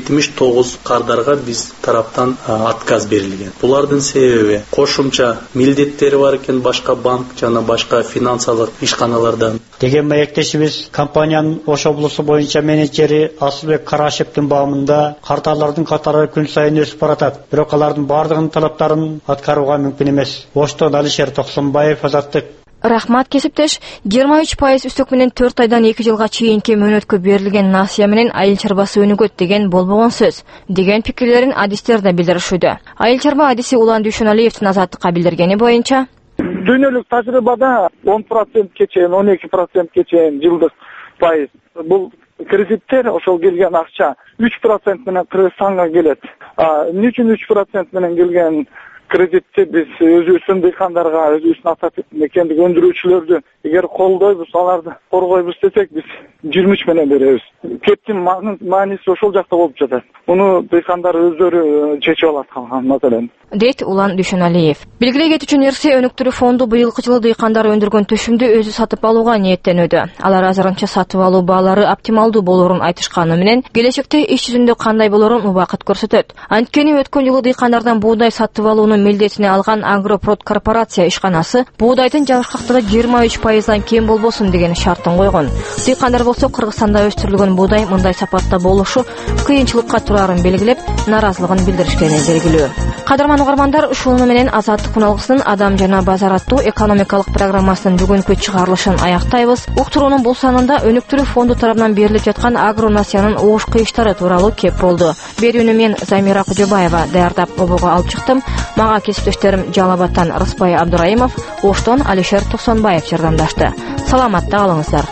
79 кардарга биз тараптан отказ берилген. Булардын себеби кошумча милдеттери бар экен башка банк жана башка финансалык ишканалардан. Деген маектешибиз компаниянын Ош облусу боюнча менеджери Асылбек Карашевдин баамында карталардын катары күн сайын өсүп баратат. Бирок алардын бардыгынын талаптарын аткарууга мүмкүн эмес. Оштон Алишер Токсонбаев, Азаттык. Рахмат кесиптеш. 23% үстөк менен 4 айдан 2 жылга чейинки мөөнөткө берилген насыя менен айыл чарбасы өнүгөт деген болбогон сөз деген пикирлерин адистер да билдиришүүдө. Айыл чарба адиси Улан Дүйшөналиевдин Азаттыкка билдиргени боюнча дүйнөлүк тажрыйбада 10%ке чейин, 12%ке чейин жылдык пайыз. Бул кредиттер ошол келген акча 3% менен Кыргызстанга келет. Эмне үчүн 3% менен келген кредитти биз өзүбүздүн дыйкандарга, өзүбүздүн ата мекендик өндүрүүчүлөрдү эгер колдойбуз, аларды коргойбуз десек, биз 23 менен беребиз. Кептин мааниси ошол жакта болуп жатат. Муну дыйкандар өздөрү чечип алат калган маселени. Дейт Улан Дүйшөналиев. Белгилей кетүүчү нерсе, өнүктүрүү фонду быйылкы жылы дыйкандар өндүргөн төшүмдү өзү сатып алууга ниеттенүүдө. Алар азырынча сатып алуу баалары оптималдуу болоорун айтышканы менен, келечекте иш жүзүндө кандай болоорун убакыт көрсөтөт. Анткени өткөн жылы дыйкандардан буудай сатып алуунун милдетине алган Агропрод корпорация ишканасы буудайдын жабышкактыгы 23%дан кем болбосун деген шартын койгон. Дыйкандар болсо Кыргызстанда өстүрүлгөн буудай мындай сапатта болушу кыйынчылыкка турарын белгилеп, наразылыгын билдиришкени белгилүү. Кадырман угармандар, ушуну менен Азаттык күналгысынын Адам жана базар аттуу экономикалык программасынын бүгүнкү чыгарылышын аяктайбыз. Уктуруунун бул санында өнүктүрүү фонду тарабынан берилип жаткан агро насыянын оош кыйыштары тууралуу кеп болду. Берүүнү мен Замира Кожобаева даярдап обого алып чыктым. Мага кесиптештерим Жалал Абадтан Рыспай Абдурайымов, Оштон Алишер Токсонбаев жардамдашты. Саламатта калыңыздар.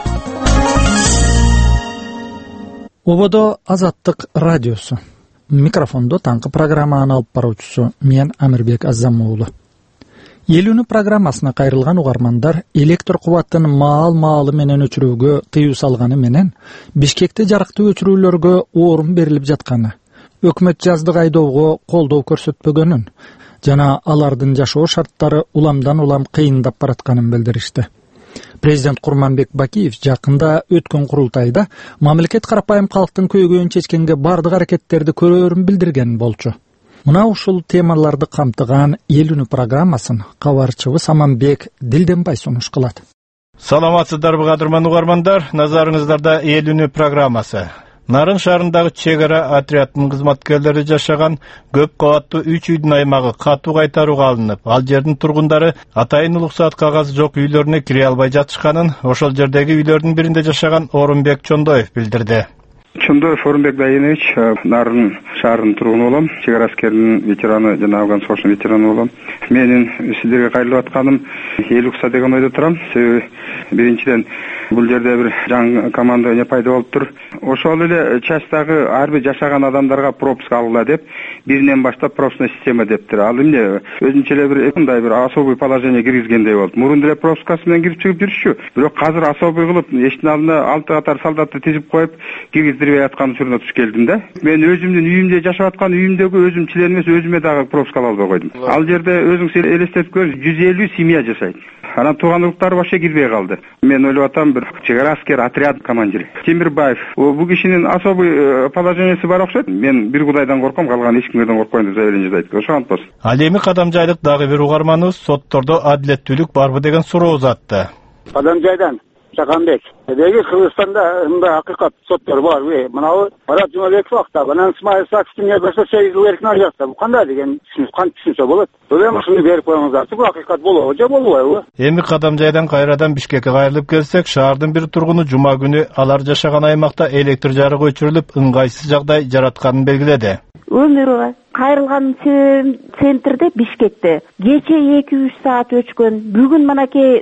Ободо Азаттык радиосу. Микрофондо таңкы программаны алып баруучусу мен Амирбек Азамуулу. Элүүнү программасына кайрылган угармандар электр кубаттын маал-маалы менен өчүрүүгө тыюу салганы менен Бишкекте жарыктуу өчүрүүлөргө орун берилип жатканы, өкмөт жаздык айдоого колдоо көрсөтпөгөнүн жана алардын жашоо шарттары уламдан улам кыйындап баратканын билдиришти. Президент Курманбек Бакиев жакында өткөн курултайда мамлекет карапайым калктын көйгөйүн чечкенге бардык аракеттерди көрөөрүн билдирген болчу. Мына ушул темаларды камтыган Элүүнү программасын кабарчыбыз Аманбек Дилденбай сунуш кылат. Саламатсыздарбы кадырман угармандар, назарыңыздарда Элүүнү программасы. Нарын шаарындагы чек ара отрядынын кызматкерлери жашаган көп кабаттуу 3 үйдүн аймагы катуу кайтарууга алынып, ал жердин тургундары атайын уруксат кагазы жок үйлөрүнө кире албай жатышканын ошол жердеги үйлөрдүн биринде жашаган Орунбек Чондоев билдирди. Чындоо Форумбек Дайынович, Нарын шаарынын тургуну болом, чек ара аскеринин ветераны жана Афган согушунун ветераны болом. Менин сиздерге кайрылып атканым эл укса деген ойдо турам. Себеби биринчиден бул жерде бир жаңы команда пайда болуптур. Ошол эле частагы ар бир жашаган адамдарга пропуска алгыла деп, биринен баштап пропускный система дептир. Ал эмне өзүнчө эле бир мындай бир особый положение киргизгендей болду. Мурун деле пропускасы менен кирип чыгып жүрүшчү. Бирок азыр особый кылып эшиктин алдына 6 катар солдатты тизип коюп киргиздирбей аткан учуруна туш келдим да. Мен өзүмдүн үйүмдө жашап аткан үйүмдөгү өзүм член эмес, өзүмө дагы пропуска ала албай койдум. Ал жерде өзүңүз элестетип көрүңүз, 150 семья жашайт. Анан тууган уруктары вообще кирбей калды. Мен ойлоп атам, бир чек ара аскер отряд командири Темирбаев. Бул кишинин особый положениясы бар окшойт. Мен бир Кудайдан корком, калган эч кимден коркпойм деп заявление жазайт. Ошондон болсун. Ал эми Кадамжайлык дагы бир угарманыбыз соттордо адилеттүүлүк барбы деген суроо узатты. Кадамжайдан Шаканбек. Деги Кыргызстанда мындай акыйкат соттор барбы? Мынабы Марат Жумабеков акта, анан Исмаил Саксинге берсе 8 жыл эркин ажатты. Бул кандай деген кантип түшүнсө болот? Эми ушуну берип коюңуздар. Бул акыйкат болобу же болбойбу? Эми Кадамжайдан кайрадан Бишкекке кайрылып келсек, шаардын бир тургуну жума күнү алар жашаган аймакта электр жарыгы өчүрүлүп, ыңгайсыз жагдай жаратканын белгиледи. Өмүрү кайрылган центрде Бишкекте кече 2-3 саат өчкөн. Бүгүн мынакей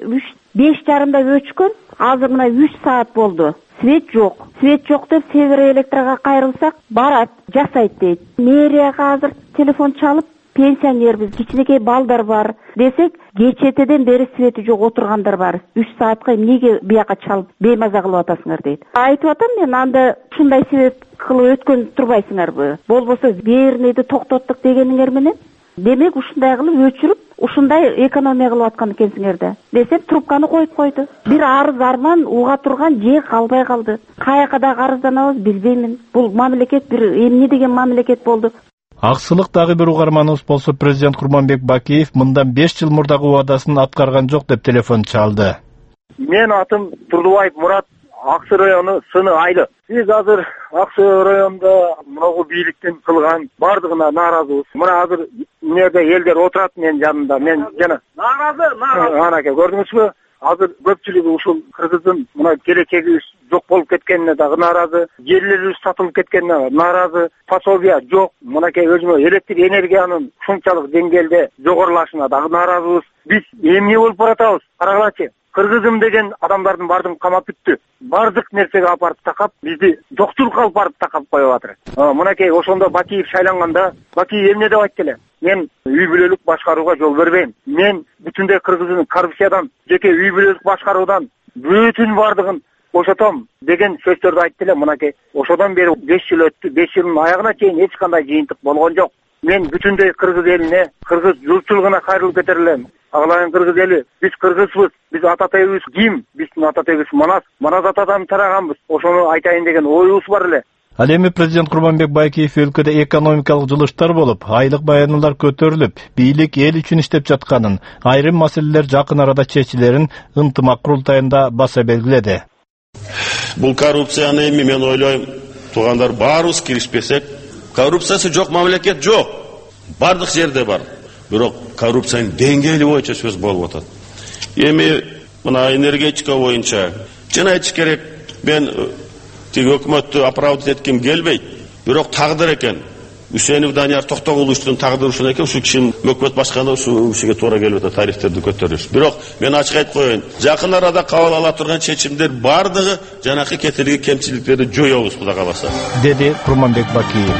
5:30да өчкөн. Азыр мына 3 саат болду. Свет жок. Свет жок деп Север электрга кайрылсак, барат, жасайт дейт. Мэрияга азыр телефон чалып, пенсионербиз, кичинекей балдар бар десек, кечетеден бери свети жок отургандар бар. 3 саатка эмнеге бияка чалып, беймаза кылып атасыңар дейт. Айтып атам мен, анда ушундай себеп кылып өткөн турбайсыңарбы? Болбосо бернейди токтоттук дегениңер менен. Демек ушундай кылып өчүрүп, ушундай экономия кылып аткан экенсиңер да. Десем трубканы коюп койду. Бир арыз арман уга турган же калбай калды. Каяка да арызданабыз билбеймин. Бул мамлекет бир эмне деген мамлекет болду. Аксылык дагы бир угарманыбыз болсо президент Курманбек Бакиев мындан 5 жыл мурдагы убадасын аткарган жок деп телефон чалды. Мен атым Турдубаев Мурат, Аксы району Сыны Айлы. Биз азыр Аксы районунда могу бийликтин кылган бардыгына нааразыбыз. Мына азыр эмнеде элдер отурат мен жанында. Мен жана нааразы. Анакей көрдүңүзбү? Азыр көпчүлүгү ушул Кыргыздын мына келечегибиз жок болуп кеткенине дагы нааразы. Жерлерибиз сатылып кеткенине нааразы. Пособия жок. Мынакей өзүмө электр энергиянын ушунчалык деңгээлде жогорулашына дагы нааразыбыз. Биз эмне болуп баратабыз? Карагылачы. Кыргызым деген адамдардын бардын камап бүттү. Бардык нерсеге апарып такап, бизди жоктулукка алып барып такап коюп атыр. Мынакей ошондо Бакиев шайланганда, Бакиев эмне деп айтты эле? Мен үй бүлөлүк башкарууга жол бербейм. Мен бүтүндөй Кыргыздын коррупциядан, жеке үй бүлөлүк башкаруудан бүтүн бардыгын бошотом деген сөздөрдү айтты эле. Мынакей ошодон бери 5 жыл өттү. 5 жылдын аягына чейин эч кандай жыйынтык болгон жок. Мен бүтүндөй Кыргыз элине, Кыргыз журтчулугуна кайрылып кетер элем. Агылайын Кыргыз эли, биз кыргызбыз, биз ата тебибиз ким? Биздин ата тебибиз Манас атадан тараганбыз. Ошону айтайын деген оюбуз бар эле. Ал эми президент Курманбек Бакиев өлкөдө экономикалык жылыштар болуп, айлык баяналар көтөрүлүп, бийлик эл үчүн иштеп жатканын, айрым маселелер жакын арада чечилерин ынтымак курултайында баса белгиледи. Бул коррупцияны эми мен ойлойм, туугандар баарыбыз киришпесек, коррупциясы жок мамлекет жок. Бардык жерде бар. Бирок коррупциянын деңгээли боюнча сөз болуп атат. Эми мына энергетика боюнча жана айтыш керек, мен тиги өкмөттү оправдать этким келбейт. Бирок тагдыр экен. Үсенов Данияр Токтогуловичтин тагдыры ушул экен, ушул киши өкмөт башканда ушул кишиге туура келип атат тарифтерди көтөрүш. Бирок мен ачык айтып коеюн, жакын арада кабыл ала турган чечимдер бардыгы жанакы кетирген кемчиликтерди жоёбуз, Кудай кааласа, деди Курманбек Бакиев.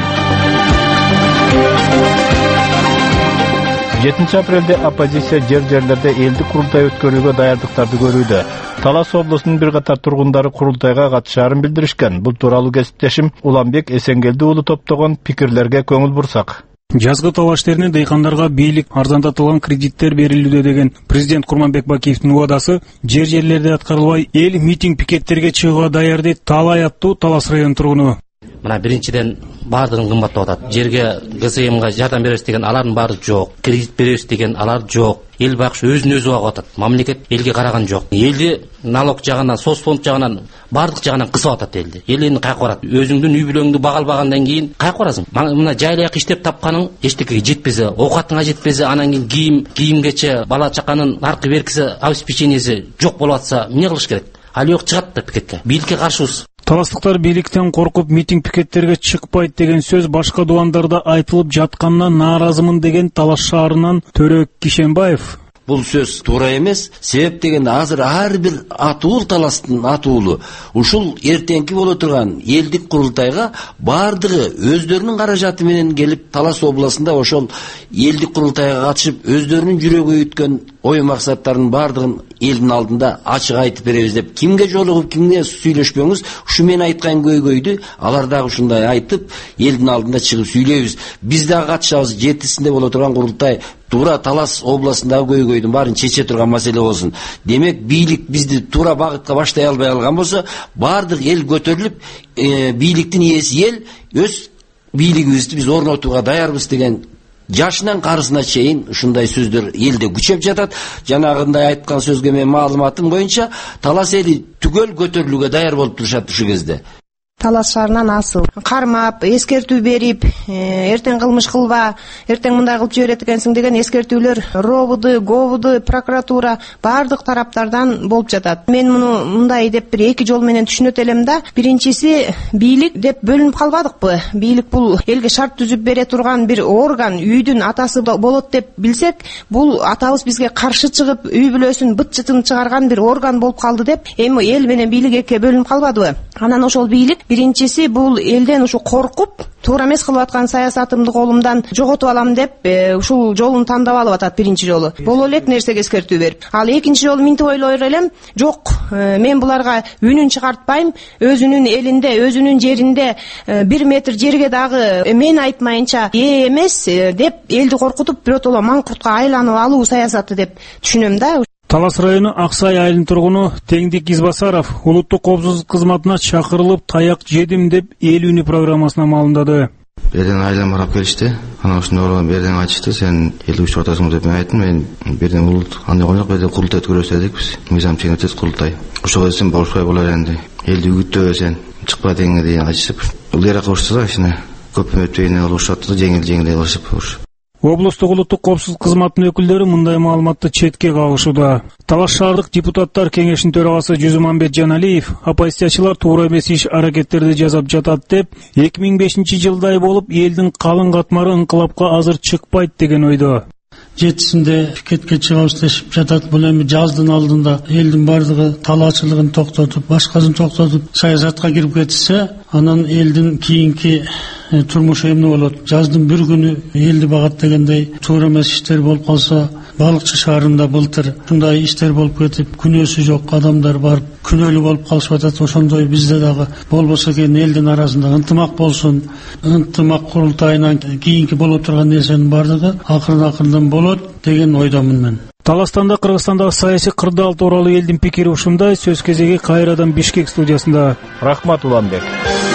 7 апрелде оппозиция жерлерде элдик курултай өткөрүүгө даярдыктарды көрүүдө. Талас облусунун бир катар тургундары курултайга катышаарын билдиришкен. Бул тууралуу кесиптешим Уланбек Эсенгелди уулу топтогон пикирлерге көңүл бурсак. Жазгы талаштерине дыйкандарга бийлик арзандатылган кредиттер берилүүдө деген президент Курманбек Бакиевдин убадасы жерлерде аткарылбай, эл митинг пикеттерге чыгууга даяр дейт Талай аттуу Талас районунун тургуну. Мына биринчиден бардыгын кымбаттап атат. Жерге ГСМга жардам беребиз деген алардын баары жок. Кредит беребиз деген алар жок. Эл бакшы өзүн өзү багып атат. Мамлекет элге караган жок. Элди налог жагынан, соцфонд жагынан, бардык жагынан кысып атат элди. Эл эми кайка барат. Өзүңдүн үй бүлөңдү бага албагандан кийин кайка барасың? Мына жайлак иштеп тапканың эчтекеге жетпесе, оокатыңа жетпесе, анан кийин кийимгече, бала чаканын аркы беркиси, обеспеченияси жок болуп атса, эмне кылыш керек? Ал жок чыгат да пикетке. Бийликке каршыбыз. Таластыктар бийликтен коркуп митинг пикеттерге чыкпайт деген сөз башка дубандарда айтылып жатканына нааразымын деген Талас шаарынан Төрөк Кишенбаев. Бул сөз туура эмес. Себеп дегенде азыр ар бир атуул Таластын атуулу ушул эртеңки боло турган элдик курултайга бардыгы өздөрүнүн каражаты менен келип Талас областында ошол элдик курултайга катышып өздөрүнүн жүрөгү өткөн ой максаттарынын бардыгын элдин алдында ачык айтып беребиз деп кимге жолугуп кимге сүйлөшпөңүз ушу мен айткан көйгөйдү алар дагы ушундай айтып элдин алдында чыгып сүйлөйбүз. Биз дагы катышабыз. 7-синде боло турган курултай туура Талас областындагы көйгөйдүн баарын чече турган маселе болсун. Демек бийлик бизди туура багытка баштай албай калган болсо, бардык эл көтөрүлүп, бийликтин ээси эл өз бийлигибизди биз орнотууга даярбыз деген жашынан карысына чейин ушундай сөздөр элде күчөп жатат. Жанагындай айткан сөзгө мен маалыматым боюнча Талас эли түгөл көтөрүлүүгө даяр болуп турушат ушу кезде. Талас шаарынан асыл кармап, эскертүү берип, эртең кылмыш кылба, эртең мындай кылып жиберет экенсиң деген эскертүүлөр РОВД, ГОВД, прокуратура бардык тараптардан болуп жатат. Мен муну мындай деп бир эки жол менен түшүнөт элем да. Биринчиси, бийлик деп бөлүнүп калбадыкпы? Бийлик бул элге шарт түзүп бере турган бир орган, үйдүн атасы болот деп билсек, бул атабыз бизге каршы чыгып, үй бүлөсүн быт-чытын чыгарган бир орган болуп калды деп, эми эл менен бийлик экиге бөлүнүп калбадыбы? Анан ошол бийлик биринчиси бул элден ушу коркуп, туура эмес кылып аткан саясатымды колумдан жоготуп алам деп ушул жолун тандап алып атат биринчи жолу. Боло элек нерсеге эскертүү берип. Ал экинчи жолу минтип ойлой элем, жок, мен буларга үнүн чыгартпайм, өзүнүн элинде, өзүнүн жеринде 1 метр жерге дагы мен айтмайынча эмес деп элди коркутуп биротоло маңкуртка айланып алуу саясаты деп түшүнөм да. Талас району Аксай айылынын тургуну Теңдик Избасаров улуттук коопсуздук кызматына чакырылып таяк жедим деп эл үнү программасына маалымдады. Берден айлам барап келишти. Анан ушундай болгон берден айтышты, сен элди учуп атасың деп мен айттым. Мен берден улут андай койдук, берден курултай өткөрөбүз дедик биз. Мыйзам ченетет курултай. Ошого десем болушпай болор энди. Элди үгүттөбө сен, чыкпа дегенге дейин айтышып. Улдера кылышты да, ишине көп өтпөйүнө болушатты, жеңил кылышып. Облустук улуттук коопсуздук кызматынын өкүлдөрү мындай маалыматты четке кагышууда. Талас шаардык депутаттар кеңешинин төрагасы Жүзманбет Жаналиев оппозициячылар туура эмес иш аракеттерди жасап жатат деп 2005-жылдай болуп элдин калың катмары ыңкылапка азыр чыкпайт деген ойдо. 7-синде пикетке чыгабыз дешип жатат. Бул эми жаздын алдында элдин бардыгы талаачылыгын токтотуп, башкасын токтотуп саясатка кирип кетсе, анан элдин кийинки турмушу эмне болот? Жаздын бир күнү элди багат дегендей туура эмес иштер болуп калса, Балыкчы шаарында былтыр ушундай иштер болуп кетип, күнөөсү жок адамдар барып күнөөлүү болуп калышып атат. Ошондой бизде дагы болбосо экен элдин арасында ынтымак болсун. Ынтымак курултайынан кийинки боло турган нерсенин бардыгы акырын болот деген ойдомун мен. Таластанда Кыргызстандагы саясий кырдаал тууралуу элдин пикири ушундай. Сөз кезеги кайрадан Бишкек студиясында. Рахмат Уланбек.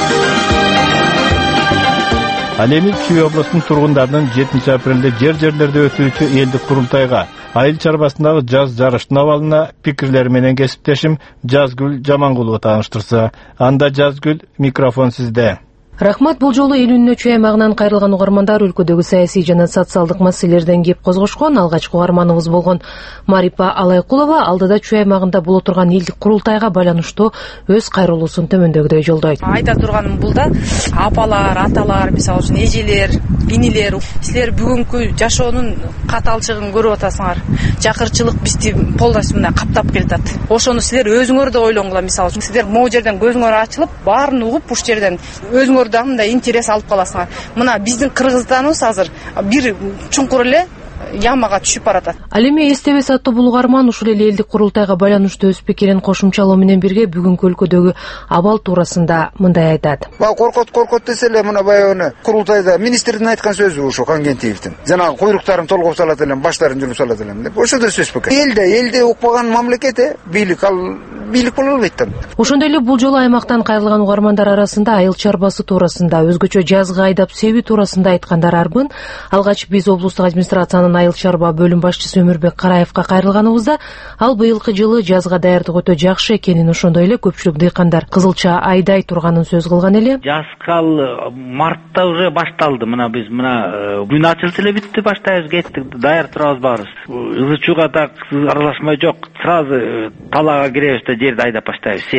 Ал эми Чүй областынын тургундарынын 7-апрелде жерлерде өтүүчү элдик курултайга айыл чарбасындагы жаз жарыштын абалына пикирлери менен кесиптешим Жазгүл Жамангулова тааныштырса. Анда Жазгүл, микрофон сизде. Рахмат, бул жолу эл үнүнө Чүй аймагынан кайрылган угармандар өлкөдөгү саясий жана социалдык маселелерден кеп козгошкон. Алгачкы угарманыбыз болгон Марипа Алайкулова алдыда Чүй аймагында боло турган элдик курултайга байланыштуу өз кайрылуусун төмөндөгүдөй жолдойт. Айта турганым бул да апалар, аталар, мисалы үчүн эжелер, инилер, силер бүгүнкү жашоонун каталчыгын көрүп атасыңар. Жакырчылык бизди полностью мындай каптап келатат. Ошону силер өзүңөр да ойлоңула. Мисалы үчүн силер могу жерден көзүңөр ачылып, баарын угуп уш жерден өзүңөр мындай интерес алып каласыңар. Мына биздин Кыргызстаныбыз азыр бир чуңкур эле ямага түшүп баратат. Ал эми эстебес аттуу бул угарман ушул эле элдик курултайга байланыштуу өз пикирин кошумчалоо менен бирге бүгүнкү өлкөдөгү абал туурасында мындай айтат. Коркот десе эле мына баягы курултайда министрдин айткан сөзү ушу Кангентиевдин. Жанагы куйруктарын толгоп салат элем, баштарын жүрүп салат элем деп. Ошондой сөз бекен. Элде укпаган мамлекет бийлик боло албайт да. Ошондой эле бул жолу аймактан кайрылган угармандар арасында айыл чарбасы туурасында, өзгөчө жазга айдап себүү туурасында айткандар арбын. Алгач биз облустук администрациянын айыл чарба бөлүм башчысы Өмүрбек Караевка кайрылганыбызда ал быйылкы жылы жазга даярдык өтө жакшы экенин, ошондой эле көпчүлүк дыйкандар кызылча айдай турганын сөз кылган эле. Жазгал мартта уже башталды. Мына биз күн ачылса эле бүттү, баштайбыз, кеттик, даяр турабыз баарыбыз. Ызы чууга так аралашмай жок. Сразу талаага киребиз да жерди айдап баштайбыз, сээп баштайбыз.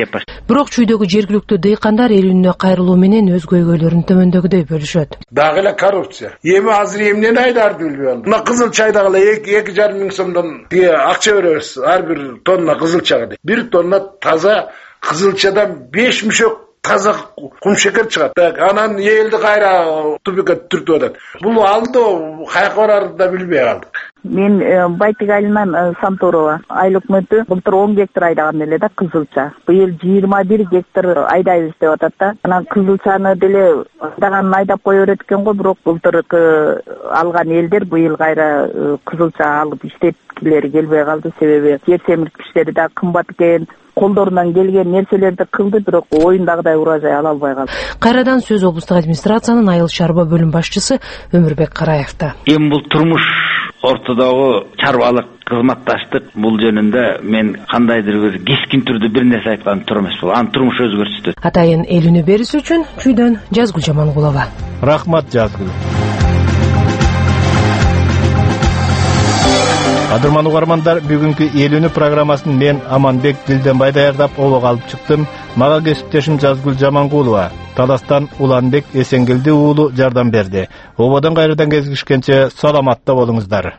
Бирок чүйдөгү жергиликтүү дыйкандар эл үнүнө кайрылуу менен өз көйгөйлөрүн төмөндөгүдөй бөлүшөт. Дагы эле коррупция. Эми азыр эмнени айдарды билбей калдым. Мына кызыл чайдагы эле 2,5 миң сомдон акча беребиз ар бир тонна кызылчага. Бир тонна таза кызылчадан 5 мүшөк таза кумшекер чыгат. Анан элди кайра тупикке түртүп атат. Бул алды каяка барарды да билбей калдык. Мен Байтик айылынан Сантурова. Айыл өкмөтү былтыр 10 гектар айдаган эле да кызылча. Быйыл 21 гектар айдайбыз деп атат да. Анан кызылчаны деле айдаганын айдап кое берет экен го, бирок былтыркы алган элдер быйыл кайра кызылча алып иштеткилери келбей калды. Себеби жер семирткичтери да кымбат экен. Колдорунан келген нерселерди кылды, бирок оюндагыдай урожай ала албай калды. Кайрадан сөз облустук администрациянын айыл чарба бөлүм башчысы Өмүрбек Караевда. Эми бул турмуш ортодогу чарбалык кызматташтык бул жөнүндө мен кандайдыр бир кескин түрдө бир нерсе айткан туура эмес болот. Анын турмушу өзгөртүштү. Атайын эл үнү бериш үчүн чүйдөн Жазгүл Жамангулова. Рахмат Жазгүл. Кадырман угармандар, бүгүнкү эл үнү программасын мен Аманбек Дилденбай даярдап обого алып чыктым. Мага кесиптешим Жазгүл Жамангулова, Таластан Уланбек Эсенгелди уулу жардам берди. Ободон кайрадан кездешкенче саламатта болуңуздар.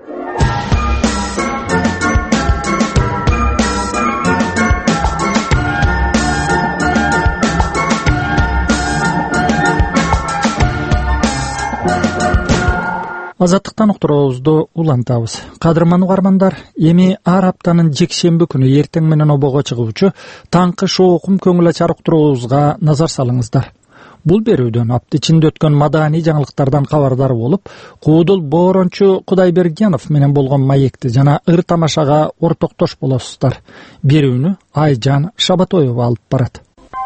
Азаттыктан уктуруубузду улантабыз. Кадырман угармандар, эми ар аптанын жекшемби күнү эртең менен обого чыгуучу таңкы шоокум көңүл ачар уктуруубузга назар салыңыздар. Бул берүүдөн апта ичинде өткөн маданий жаңылыктардан кабардар болуп, Куудул Боорончу Кудайбергенов менен болгон маекти жана ыр тамашага ортоктош болосуздар. Берүүнү Айжан Шабатоева алып барат.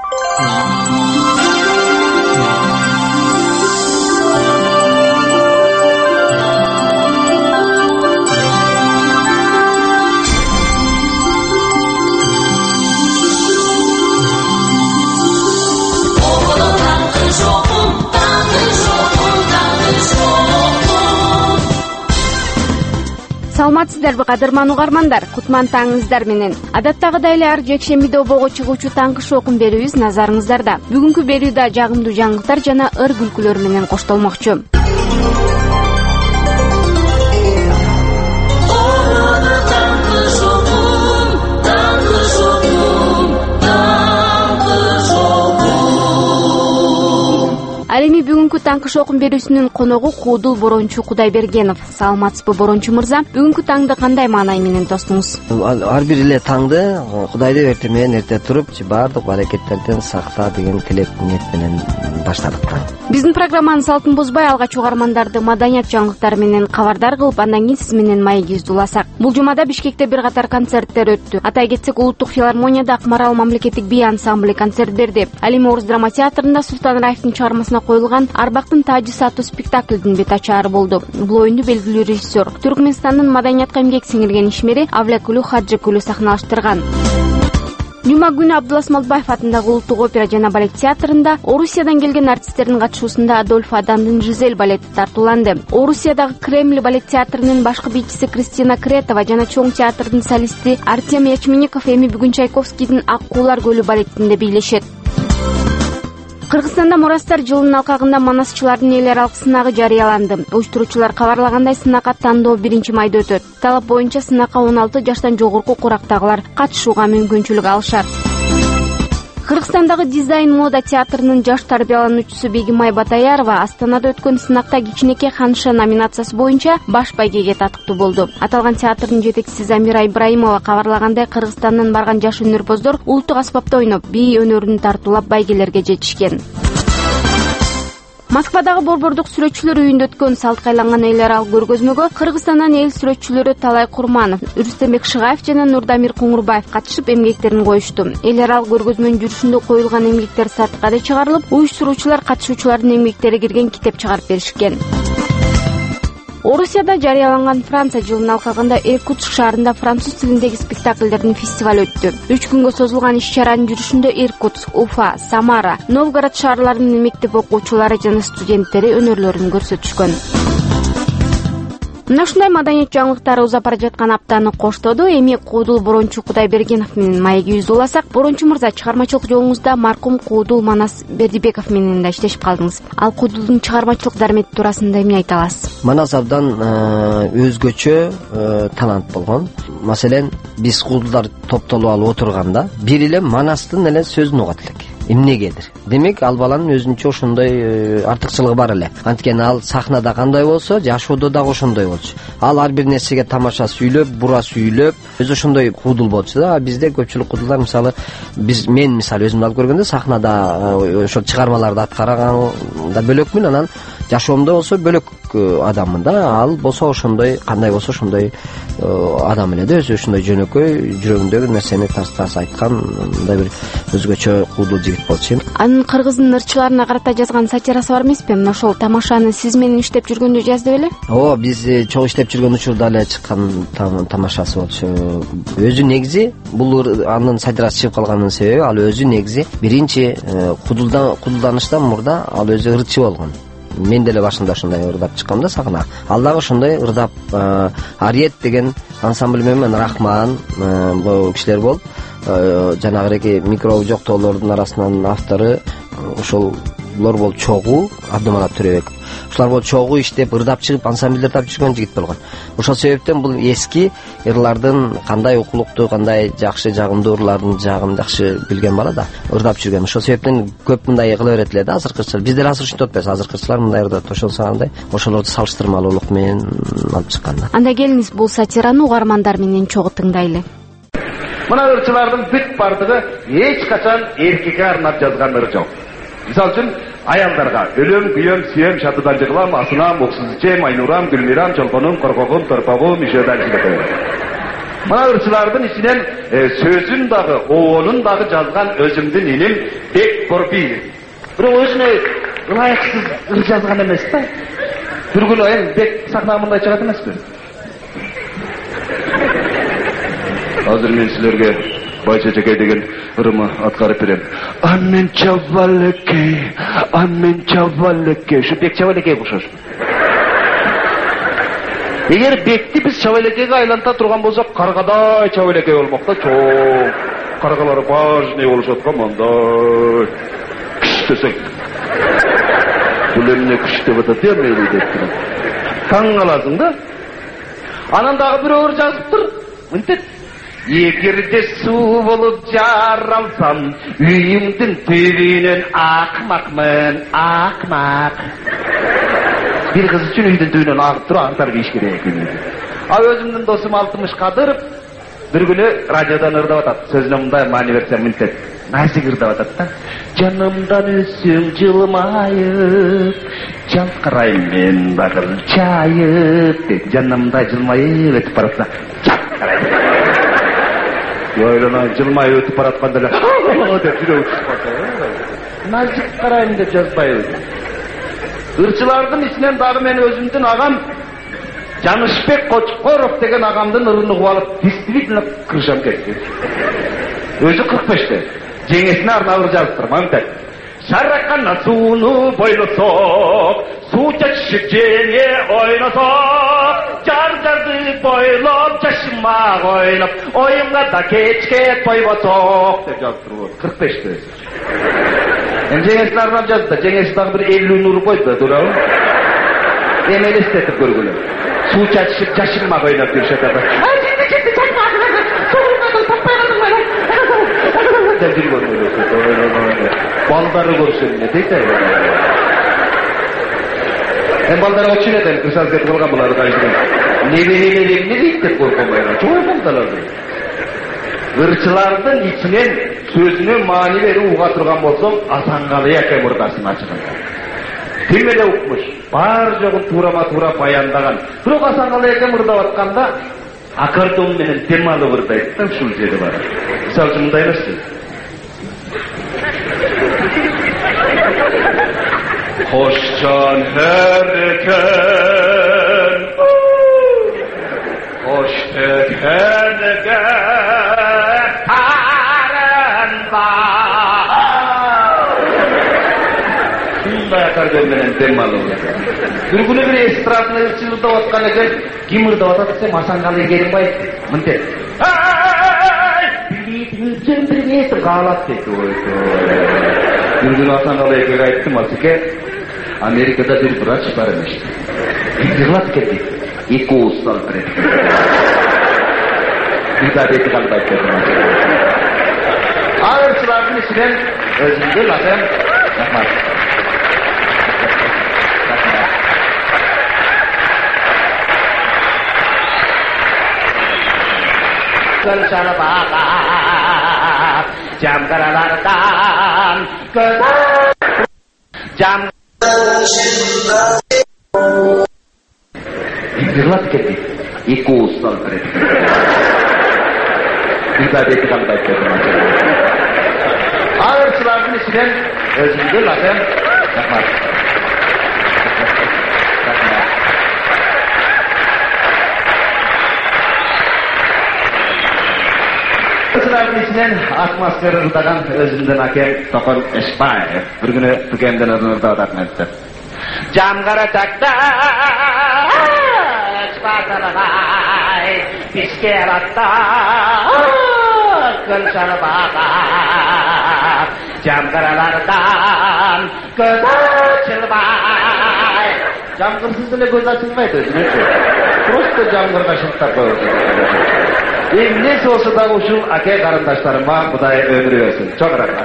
Саламатсыздарбы кадырман угармандар, кутман таңыңыздар менен. Адаттагыдай эле ар жекшембиде обого чыгуучу таңкы шоокун берүүбүз назарыңыздарда. Бүгүнкү берүүдө жагымдуу жаңылыктар жана ыр күлкүлөр менен коштолмокчу. Ал эми бүгүнкү таңкы шоокун берүүсүнүн коногу Куудул Боорончу Кудайбергенов. Саламатсызбы Боорончу мырза? Бүгүнкү таңды кандай маанай менен тостуңуз? Ар бир эле таңды Кудайды эрте менен эрте туруп, баардык аракеттерден сакта деген тилек ниет менен баштадык. Биздин программанын салтын бузбай алгач угармандарды маданият жаңылыктары менен кабардар кылып, андан кийин сиз менен маегибизди уласак. Бул жумада Бишкекте бир катар концерттер өттү. Атай кетсек, Улуттук филармонияда Акмарал мамлекеттик бий ансамблы концерт берди. Ал эми Орус драма театрында Султан Раевдин чыгармасына коюлган Арбактын тажы аттуу спектаклдин бет ачаары болду. Бул оюнду белгилүү режиссер, Түркмөнстандын маданиятка эмгек сиңирген ишмери Авлекулу Хаджикулу сахналаштырган. Жума күнү Абдулла Смолбаев атындагы Улуттук опера жана балет театрында Орусиядан келген артисттердин катышуусунда Адольфо Адандын Жизель балети тартууланды. Орусиядагы Кремль балет театрынын башкы бийчиси Кристина Кретова жана чоң театрдын солисти Артем Ячменников эми бүгүн Чайковскийдин Ак куулар көлү балетинде бийлешет. Кыргызстанда Мурастар жылынын алкагында манасчылардын эл аралык сынагы жарыяланды. Уюштуруучулар кабарлагандай, сынакка тандоо 1 майда өтөт. Талап боюнча сынакка 16 жаштан жогорку курактагылар катышууга мүмкүнчүлүк алышат. Кыргызстандагы Дизайн мода театрынын жаш тарбиялануучусу Бегимай Батаярова Астанада өткөн сынакта кичинекей ханыша номинациясы боюнча баш байгеге татыктуу болду. Аталган театрдын жетекчиси Замира Ибраимова кабарлагандай, Кыргызстандан барган жаш өнөрпоздор улуттук аспапта ойноп, бий өнөрүн тартуулап байгелерге жетишкен. Москвадагы Борбордук сүрөтчүлөр үйүндө өткөн салтка айланган эл аралык көргөзмөгө Кыргызстандан эл сүрөтчүлөрү Талай Курманов, Рүстембек Шыгаев жана Нурдамир Коңурбаев катышып эмгектерин коюшту. Эл аралык көргөзмөнүн жүрүшүндө коюлган эмгектер сатыкка да чыгарылып, уюштуруучулар катышуучулардын эмгектери кирген китеп чыгарып беришкен. Орусияда жарыяланган Франция жылынын алкагында Иркутск шаарында француз тилиндеги спектакльдердин фестиваль өттү. 3 күнгө созулган иш-чаранын жүрүшүндө Иркутск, Уфа, Самара, Новгород шаарларынын мектеп окуучулары жана студенттери өнөрлөрүн көрсөтүшкөн. Мына ушундай маданият жаңылыктары узап бара жаткан аптаны коштоду. Эми Куудул Борончу Кудайбергенов менен маегибизди уласак. Борончу мырза, чыгармачылык жолуңузда маркум Куудул Манас Бердибеков менен да иштешип калдыңыз. Ал Куудулдун чыгармачылык дармети туурасында эмне айта аласыз? Манас абдан өзгөчө талант болгон. Маселен, биз Куудулдар топтолуп алып отурганда бир эле Манастын эле сөзүн угат элек. Эмнегедир? Демек, ал баланын өзүнчө ошондой артыкчылыгы бар эле. Анткени ал сахнада кандай болсо, жашоодо дагы ошондой болчу. Ал ар бир нерсеге тамаша сүйлөп, бура сүйлөп, өзү ошондой Куудул болчу да. Бизде көпчүлүк Куудулдар, мисалы, мен мисалы өзүмдү алып көргөндө сахнада ошол чыгармаларды аткарганда бөлөкмүн, анан жашоомдо болсо бөлөк адаммын да. Ал болсо ошондой, кандай болсо ошондой адам эле да, өзү ошондой жөнөкөй, жүрөгүндөгү нерсени тарс-тарс айткан, мындай бир өзгөчө Куудул жигит болчу. Анын кыргыздын ырчыларына карата жазган сатирасы бар эмеспи? Мына ошол тамашаны сиз менен иштеп жүргөндө жазды беле? Биз чоң иштеп жүргөн учурда эле чыккан тамашасы болчу. Өзү негизи бул анын сатирасы чыгып калганынын себеби, ал өзү негизи биринчи куудулданыштан мурда ал өзү ырчы болгон. Мен деле башында ошондой ырдап чыккам да сахнага. Ал дагы ошондой ырдап, Ариет деген ансамбль менен Рахман бул кишилер болуп, жанагы микробу жоктоолордун арасынан автору ошолор болуп чогуу Абдыманап Төрөбеков. Ушулар болуп чогуу иштеп, ырдап чыгып, ансамбль ырдап жүргөн жигит болгон. Ошол себептен бул эски ырлардын кандай укулуктуу, кандай жакшы, жагымдуу ырлардын жагын жакшы билген бала да, ырдап жүргөн. Ошол себептен көп мындай кыла берет эле да азыркы ырчылар. Биздер азыр ушинтип атпайбыз. Азыркы ырчылар мындай ырдап, ошол андай, ошолорду салыштырмалуулук менен алып чыккан да. Анда келиңиз бул сатираны угармандар менен чогуу тыңдайлы. Мына ырчылардын бүт бардыгы эч качан эркекке арнап жазган ыр жок. Мисалы үчүн аялдарга өлөм, күйөм, сүйөм, шатыдан жыгылам, асынам, уксуз ичем, айнурам, гүлмирам, чолпонум, коркогум, торпогум, ишөдөн жигетем. Мына ырчылардын ичинен сөзүн дагы, оонун дагы жазган өзүмдүн иним Бек Борбиев. Бирок өзүнө ылайыксыз ыр жазган эмес да. Бир күнү Бек сахнага мындай чыгат эмеспи? Азыр мен силерге Байчачакай деген ырымы аткарып берем. Анмен чабалекей, анмен чабалекей. Ушу Бек Чабалекей окшош. Эгер Бекти биз Чабалекейге айланта турган болсок, каргадай Чабалекей болмок да, чоң. Каргалары важный болуп аткан мындай. Киш десең. Бул эмне киш деп атат я мейли деп турам. Таң каласың да. Анан дагы бирөө жазыптыр. Мынтет. Эгерде суу болуп жаралсам, үйүңдүн түбүнөн акмакмын, акмак. Бир кыз үчүн үйдүн түбүнөн агып туруп аңтар кийиш керек экен. Өзүмдүн досум Алтымыш Кадыров бир күнү радиодон ырдап атат. Сөзүнө мындай маани берсем мынтет. Назик ырдап атат да. Жанымдан өссөң жылмайып, жалкырайм мен багыл чайып дейт. Жанымда жылмайып өтүп баратса, жалкырайм. Ойлана жылмай өтүп баратканда эле деп жүрөгү түшүп калса. Назик карайм деп жазбайбыз. Ырчылардын ичинен дагы мен өзүмдүн агам Жанышбек Кочкоров деген агамдын ырын угуп алып, действительно кырышам кетти. Өзү 45те. Жеңесине арнап ыр жазыптыр. Мынтет. Шаракана сууну бойлосок, суу чачышып жеңе ойносок, жар-жарды бойлоп жашымак ойноп, оюнга да кечке тойбосок деп жазыптыр. 45те. Жеңесине арнап жазды да, жеңеси дагы бир 50 уруп койду да, туурабы? Эми элестетип көргүлө. Суу чачышып жашымак ойноп жүрүшөт да. Балдары көрсün ne deydi? Baldarga okşun eden kısas ketip kalgan buları kaydıran. Ne deyip de korkamayla. Çoğu baldalardı. Irçılardın içinen sözüne mani veri uğa turgan bolsam Asangalıya kemurdaсын açıgan. Kimede ukmuş. Bar жоғын турама-тура баяндаған. Бирок Асангаlıya kemurda atkanda akordon menen temalı ырдайт да ушул жери бар. Мисалы үчүн мындай эмеспи? Hoşcan herken, hoş tekenge taren var. ушундай аккордеон менен дем алып. Бир күнү бир эстрадный ырчылдап аткан экен, ким ырдап атат десем, Асанкалы Керимбаев мынтет. Привет, галат дейт. Бир күнү Асанкалы экеге айттым, Асеке, Америкада бир врач бар эмеш. Йыгылат экен дейт. Эки ооз салып берет. Бир да бети калып айтып. Ağırçıların içinden özümdür zaten. Rahmat. Gülşanı bakar, cam karalardan gözler, cam yıkılat gitti, iki usta öldürür. Bir daha beti kalıp ayıp. Ağırçıların içinden özümdür zaten. Rahmat. Ağırçıların içinden atmosferi ırdagan özümden akem Tokon Eşbaev. Bir günü tükemden ırda adatma etti. Cam kara çakta Eşbaev pişke yaratta Gülşanı bakar cam karalardan göz açılmay. Cam kırsız bile göz açılmaydı özünüzü. Просто cam kırda şıntap koyurdu. Nesi olsa da uşul ake karındaşlarıma Kuday ömür versin. Çok rahmat.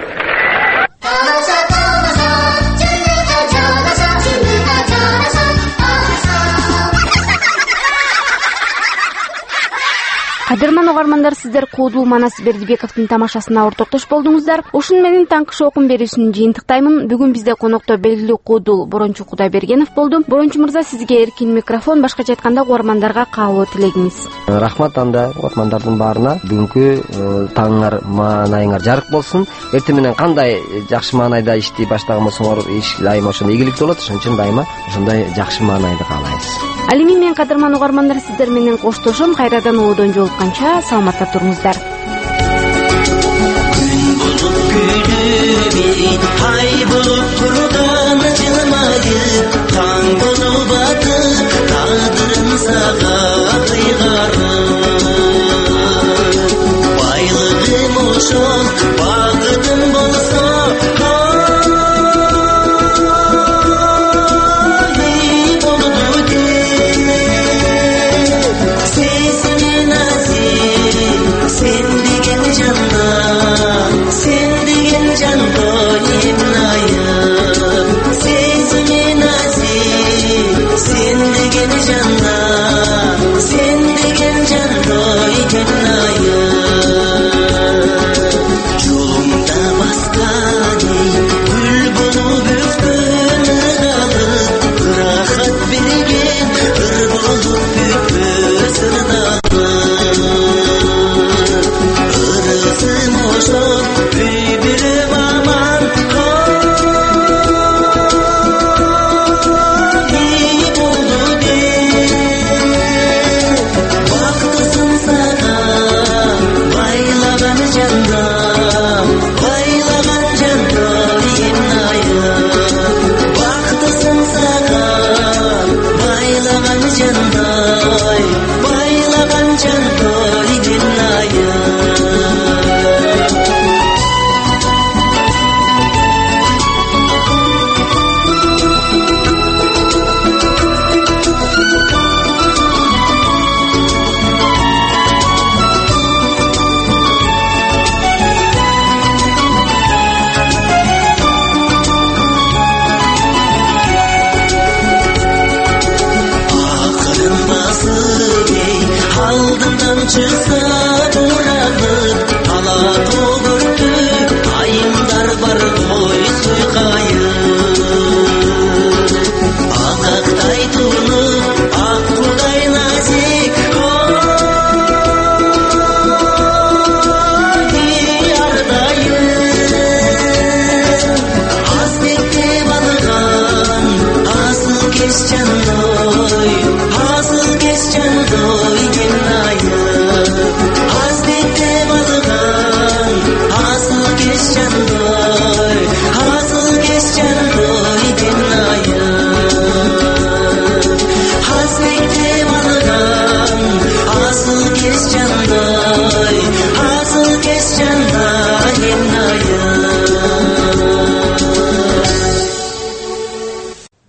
Кадырман угармандар, сиздер Куудул Манас Бердибековдун тамашасына ортоктош болдуңуздар. Ушун менен таңкы шоукун берүүсүн жыйынтыктаймын. Бүгүн бизде конокто белгилүү Куудул Борончу Кудайбергенов болду. Борончу мырза, сизге эркин микрофон, башкача айтканда угармандарга каалоо тилегиңиз. Рахмат анда угармандардын баарына. Бүгүнкү таңыңар, маанайыңар жарык болсун. Эртең менен кандай жакшы маанайда ишти баштаган болсоңор, иш дайыма ошондой ийгиликтүү болот. Ошон үчүн дайыма ошондой жакшы маанайды каалайбыз. Ал эми мен кадырман угармандар, сиздер менен коштошом. Кайрадан оодон жолукканча саламатта туруңуздар. Күн болуп күлүп, ай болуп турган жылмайып, таң болуп атып, тагдырым сага кыйгарып. Байлыгым ошол, багытым болсо,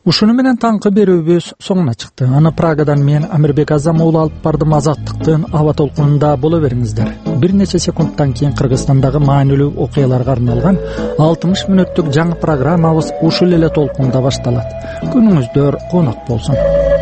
Ушуну менен таңкы берүүбүз соңуна чыкты. Аны Прагадан мен Амирбек Азам уулу алып бардым. Азаттыктын аба толкунунда боло бериңиздер. Бир нече секундтан кийин Кыргызстандагы маанилүү окуяларга арналган 60 мүнөттүк жаңы программабыз ушул эле толкунда башталат. Күнүңүздөр конок болсун.